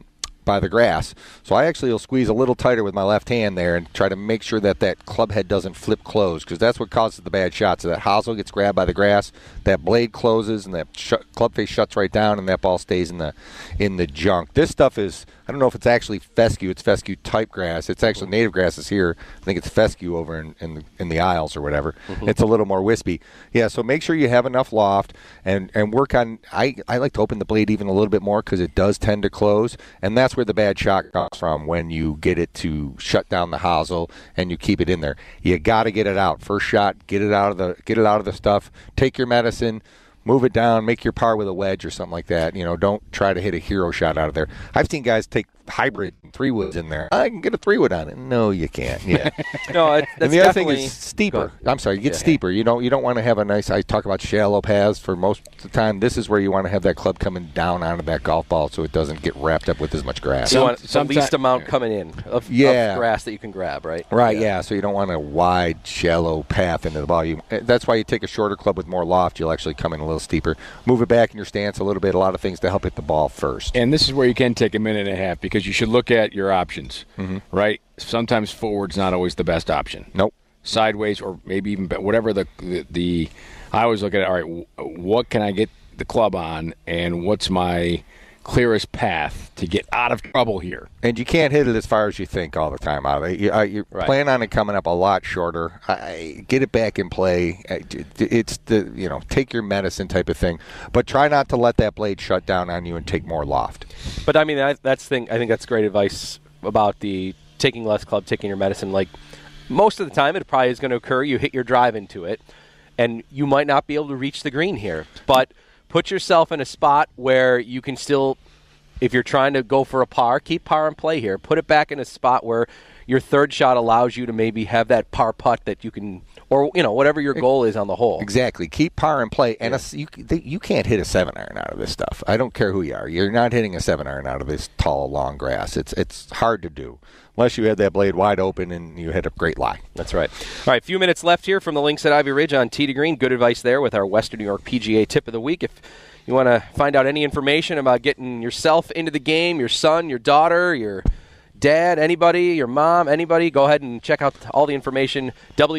by the grass. So I actually will squeeze a little tighter with my left hand there and try to make sure that club head doesn't flip closed, because that's what causes the bad shot. So that hosel gets grabbed by the grass, that blade closes, and that club face shuts right down, and that ball stays in the junk. This stuff is, I don't know if it's actually fescue. It's fescue type grass. It's actually native grasses here. I think it's fescue over in the Isles or whatever. Mm-hmm. It's a little more wispy. Yeah, so make sure you have enough loft and work on, I like to open the blade even a little bit more because it does tend to close, and that's where the bad shot comes from, when you get it to shut down the hosel and you keep it in there. You got to get it out. First shot, get it out of the stuff. Take your medicine. Move it down, make your par with a wedge or something like that. Don't try to hit a hero shot out of there. I've seen guys take hybrid 3-woods in there. I can get a 3-wood on it. No, you can't. Yeah. No, that's and the other thing is steeper. I'm sorry, you get steeper. You don't want to have a nice, I talk about shallow paths for most of the time. This is where you want to have that club coming down onto that golf ball so it doesn't get wrapped up with as much grass. You want the least amount coming in of grass that you can grab, right? Right, yeah. So you don't want a wide, shallow path into the ball. That's why you take a shorter club with more loft. You'll actually come in a little steeper. Move it back in your stance a little bit. A lot of things to help hit the ball first. And this is where you can take a minute and a half, because you should look at your options, right? Sometimes forward's not always the best option. Nope. Sideways, or maybe even whatever the I always look at it, all right, what can I get the club on, and what's my clearest path to get out of trouble here? And you can't hit it as far as you think all the time out of it. You plan on it coming up a lot shorter. Get it back in play. It's the take your medicine type of thing, but try not to let that blade shut down on you and take more loft. But I mean, I think that's great advice about the taking less club, taking your medicine. Like, most of the time, it probably is going to occur. You hit your drive into it, and you might not be able to reach the green here, but put yourself in a spot where you can still, if you're trying to go for a par, keep par in play here. Put it back in a spot where your third shot allows you to maybe have that par putt that you can, or whatever your goal is on the hole. Exactly. Keep par in play. And you can't hit a 7-iron out of this stuff. I don't care who you are. You're not hitting a 7-iron out of this tall, long grass. It's hard to do. Unless you had that blade wide open and you hit a great lie. That's right. All right, a few minutes left here from the links at Ivy Ridge on Tee to Green. Good advice there with our Western New York PGA tip of the week. If you want to find out any information about getting yourself into the game, your son, your daughter, your dad, anybody, your mom, anybody, go ahead and check out all the information,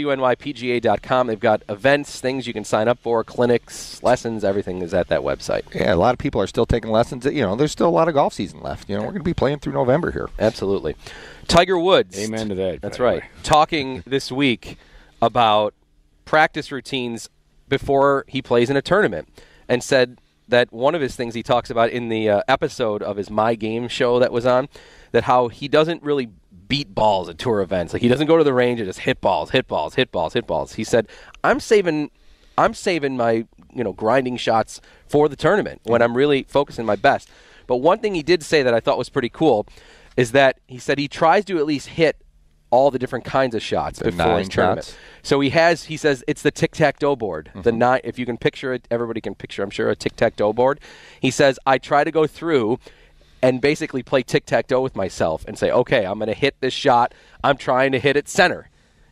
wnypga.com. They've got events, things you can sign up for, clinics, lessons, everything is at that website. Yeah, a lot of people are still taking lessons. There's still a lot of golf season left. We're going to be playing through November here. Absolutely. Tiger Woods. Amen to that. That's right. Talking this week about practice routines before he plays in a tournament, and said that one of his things he talks about in the episode of his My Game show that was on, that how he doesn't really beat balls at tour events. Like, he doesn't go to the range and just hit balls. He said, I'm saving my grinding shots for the tournament when I'm really focusing my best. But one thing he did say that I thought was pretty cool is that he said he tries to at least hit all the different kinds of shots before his tournament. Shots. So he says it's the tic-tac-toe board. The 9, if you can picture it, everybody can picture, I'm sure, a tic-tac-toe board. He says, I try to go through and basically play tic-tac-toe with myself and say, okay, I'm going to hit this shot. I'm trying to hit it center.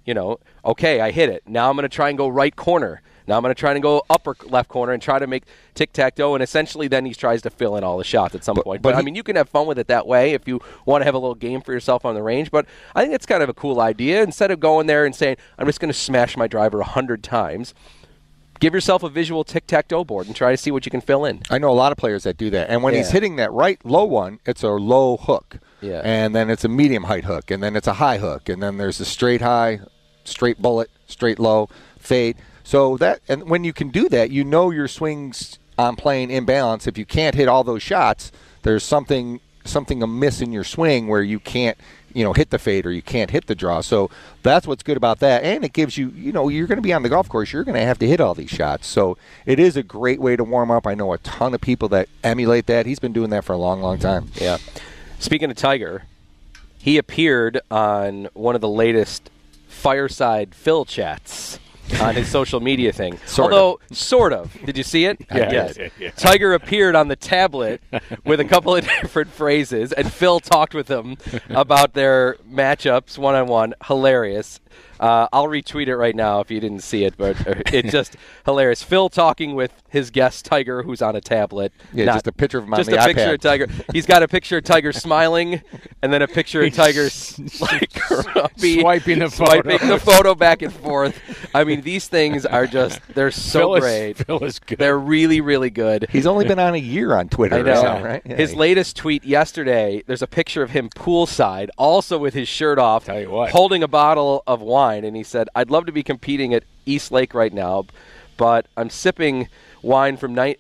Okay, I hit it. Now I'm going to try and go right corner. Now I'm going to try and go upper left corner and try to make tic-tac-toe, and essentially then he tries to fill in all the shots at some point. But I mean, you can have fun with it that way if you want to have a little game for yourself on the range. But I think it's kind of a cool idea. Instead of going there and saying, I'm just going to smash my driver 100 times, give yourself a visual tic-tac-toe board and try to see what you can fill in. I know a lot of players that do that. And when he's hitting that right low one, it's a low hook. Yeah. And then it's a medium height hook. And then it's a high hook. And then there's a straight high, straight bullet, straight low, fade. So that, and when you can do that, your swings on playing in balance. If you can't hit all those shots, there's something amiss in your swing where you can't, hit the fade or you can't hit the draw. So that's what's good about that. And it gives you, you're going to be on the golf course. You're going to have to hit all these shots. So it is a great way to warm up. I know a ton of people that emulate that. He's been doing that for a long, long time. Yeah. Speaking of Tiger, he appeared on one of the latest Fireside Phil chats on his social media thing. Sort of. Did you see it? Yes. Tiger appeared on the tablet with a couple of different phrases, and Phil talked with him about their matchups one-on-one. Hilarious. I'll retweet it right now if you didn't see it, but it's just hilarious. Phil talking with his guest Tiger, who's on a tablet. Yeah, just a picture of him on the iPad. Just a picture of Tiger. He's got a picture of Tiger smiling, and then a picture of Tiger like grumpy, swiping the photo back and forth. I mean, these things are just—they're so great. Phil is good. They're really, really good. He's only been on a year on Twitter. I know. Right? Yeah. His latest tweet yesterday, there's a picture of him poolside, also with his shirt off, Tell you what. holding a bottle of wine, and he said, "I'd love to be competing at East Lake right now, but I'm sipping wine from a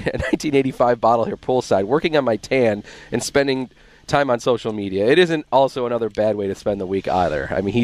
1985 bottle here poolside, working on my tan and spending time on social media." It isn't also another bad way to spend the week either. I mean, he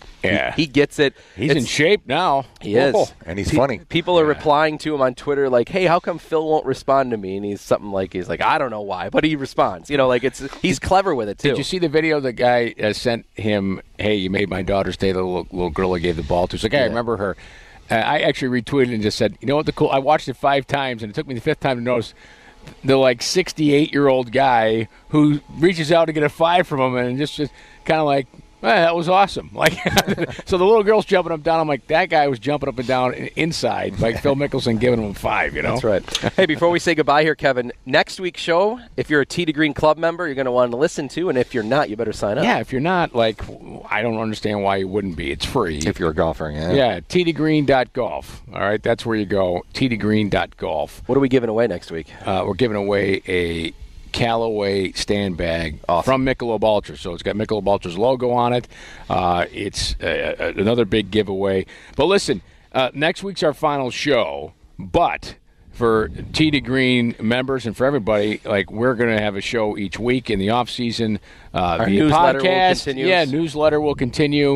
gets it. He's in shape now. He is. And he's funny. People are replying to him on Twitter like, "Hey, how come Phil won't respond to me?" And he's like, "I don't know why," but he responds. He's clever with it too. Did you see the video the guy sent him? Hey, you made my daughter's day. The little girl I gave the ball to. It's like, I remember her. I actually retweeted and just said, you know what? I watched it 5 times, and it took me the 5th time to notice the 68-year-old guy who reaches out to get a 5 from him, and just kind of like, that was awesome. So the little girl's jumping up and down. I'm like, that guy was jumping up and down inside, like Phil Mickelson giving him 5. That's right. Hey, before we say goodbye here, Kevin, next week's show, if you're a Tee to Green Club member, you're going to want to listen to, and if you're not, you better sign up. Yeah, if you're not, I don't understand why you wouldn't be. It's free. If you're a golfer, yeah. Yeah, teetogreen.golf. All right, that's where you go, teetogreen.golf. What are we giving away next week? We're giving away a Callaway stand bag from Michelob Ultra. So it's got Michelob Ultra's logo on it. It's another big giveaway. But listen, next week's our final show. But for Tee to Green members and for everybody, we're going to have a show each week in the off season. Our via newsletter podcast. will continue. Yeah, newsletter will continue.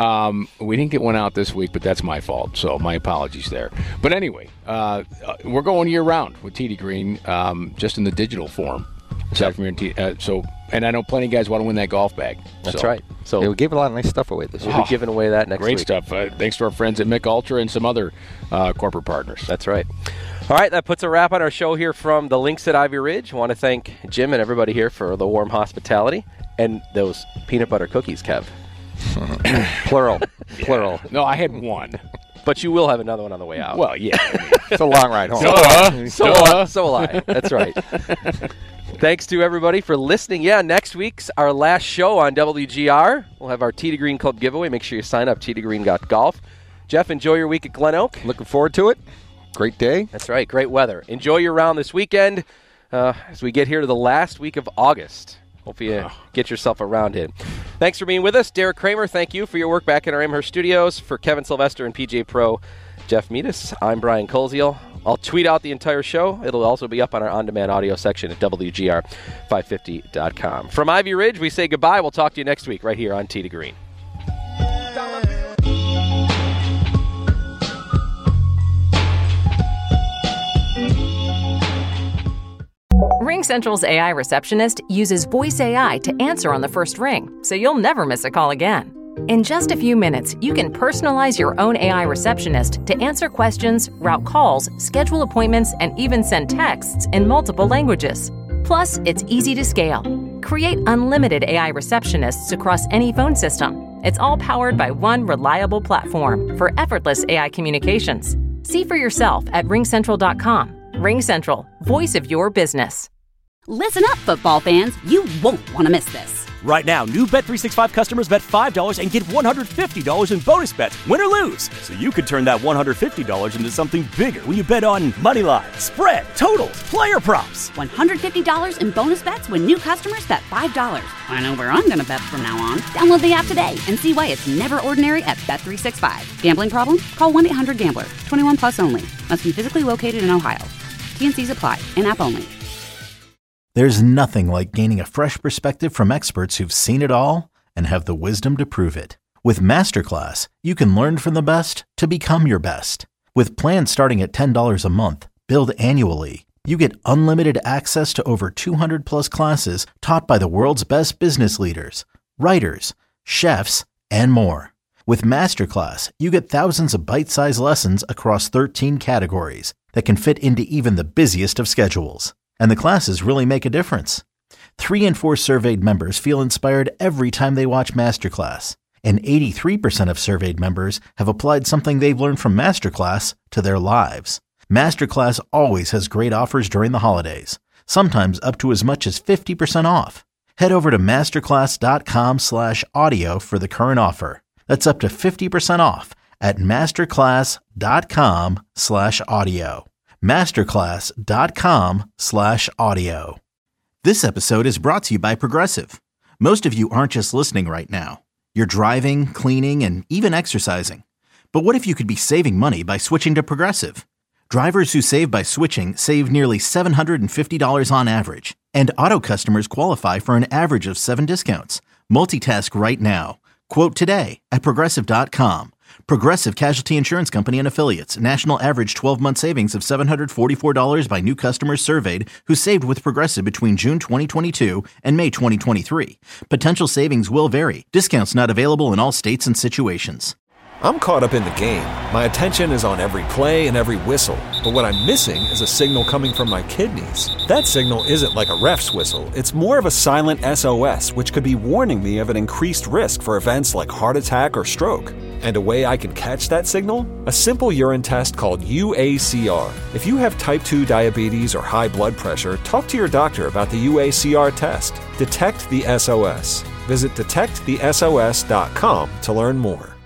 We didn't get one out this week, but that's my fault. So my apologies there. But anyway, we're going year round with Tee to Green, just in the digital form. And I know plenty of guys want to win that golf bag. That's right. So we gave a lot of nice stuff away this year. We'll be giving away that next week. Great stuff. Thanks to our friends at Mich Ultra and some other corporate partners. That's right. All right, that puts a wrap on our show here from the Links at Ivy Ridge. I want to thank Jim and everybody here for the warm hospitality and those peanut butter cookies, Kev. Plural. Plural. No, I had one. But you will have another one on the way out. Well, yeah. It's a long ride home. So will I. That's right. Thanks to everybody for listening. Yeah, next week's our last show on WGR. We'll have our Tee to Green Club giveaway. Make sure you sign up, teetogreen.golf. Jeff, enjoy your week at Glen Oak. Looking forward to it. Great day. That's right. Great weather. Enjoy your round this weekend as we get here to the last week of August. Hope you get yourself a round in. Thanks for being with us. Derek Kramer, thank you for your work back in our Amherst studios. For Kevin Sylvester and PJ Pro Jeff Meadis, I'm Brian Koziel. I'll tweet out the entire show. It'll also be up on our on-demand audio section at WGR550.com. From Ivy Ridge, we say goodbye. We'll talk to you next week right here on Tee to Green. RingCentral's AI receptionist uses voice AI to answer on the first ring, so you'll never miss a call again. In just a few minutes, you can personalize your own AI receptionist to answer questions, route calls, schedule appointments, and even send texts in multiple languages. Plus, it's easy to scale. Create unlimited AI receptionists across any phone system. It's all powered by one reliable platform for effortless AI communications. See for yourself at ringcentral.com. RingCentral, voice of your business. Listen up, football fans. You won't want to miss this. Right now, new Bet365 customers bet $5 and get $150 in bonus bets, win or lose. So you could turn that $150 into something bigger when you bet on money line, spread, totals, player props. $150 in bonus bets when new customers bet $5. I know where I'm going to bet from now on. Download the app today and see why it's never ordinary at Bet365. Gambling problem? Call 1-800-GAMBLER. 21 plus only. Must be physically located in Ohio. T&Cs apply. In-app only. There's nothing like gaining a fresh perspective from experts who've seen it all and have the wisdom to prove it. With Masterclass, you can learn from the best to become your best. With plans starting at $10 a month, billed annually, you get unlimited access to over 200 plus classes taught by the world's best business leaders, writers, chefs, and more. With Masterclass, you get thousands of bite-sized lessons across 13 categories that can fit into even the busiest of schedules. And the classes really make a difference. 3 in 4 surveyed members feel inspired every time they watch Masterclass. And 83% of surveyed members have applied something they've learned from Masterclass to their lives. Masterclass always has great offers during the holidays, sometimes up to as much as 50% off. Head over to masterclass.com/audio for the current offer. That's up to 50% off at masterclass.com/audio. masterclass.com/audio. This episode is brought to you by Progressive. Most of you aren't just listening right now. You're driving, cleaning, and even exercising. But what if you could be saving money by switching to Progressive? Drivers who save by switching save nearly $750 on average, and auto customers qualify for an average of 7 discounts. Multitask right now. Quote today at Progressive.com. Progressive Casualty Insurance Company and Affiliates. National average 12-month savings of $744 by new customers surveyed who saved with Progressive between June 2022 and May 2023. Potential savings will vary. Discounts not available in all states and situations. I'm caught up in the game. My attention is on every play and every whistle. But what I'm missing is a signal coming from my kidneys. That signal isn't like a ref's whistle. It's more of a silent SOS, which could be warning me of an increased risk for events like heart attack or stroke. And a way I can catch that signal? A simple urine test called UACR. If you have type 2 diabetes or high blood pressure, talk to your doctor about the UACR test. Detect the SOS. Visit detectthesos.com to learn more.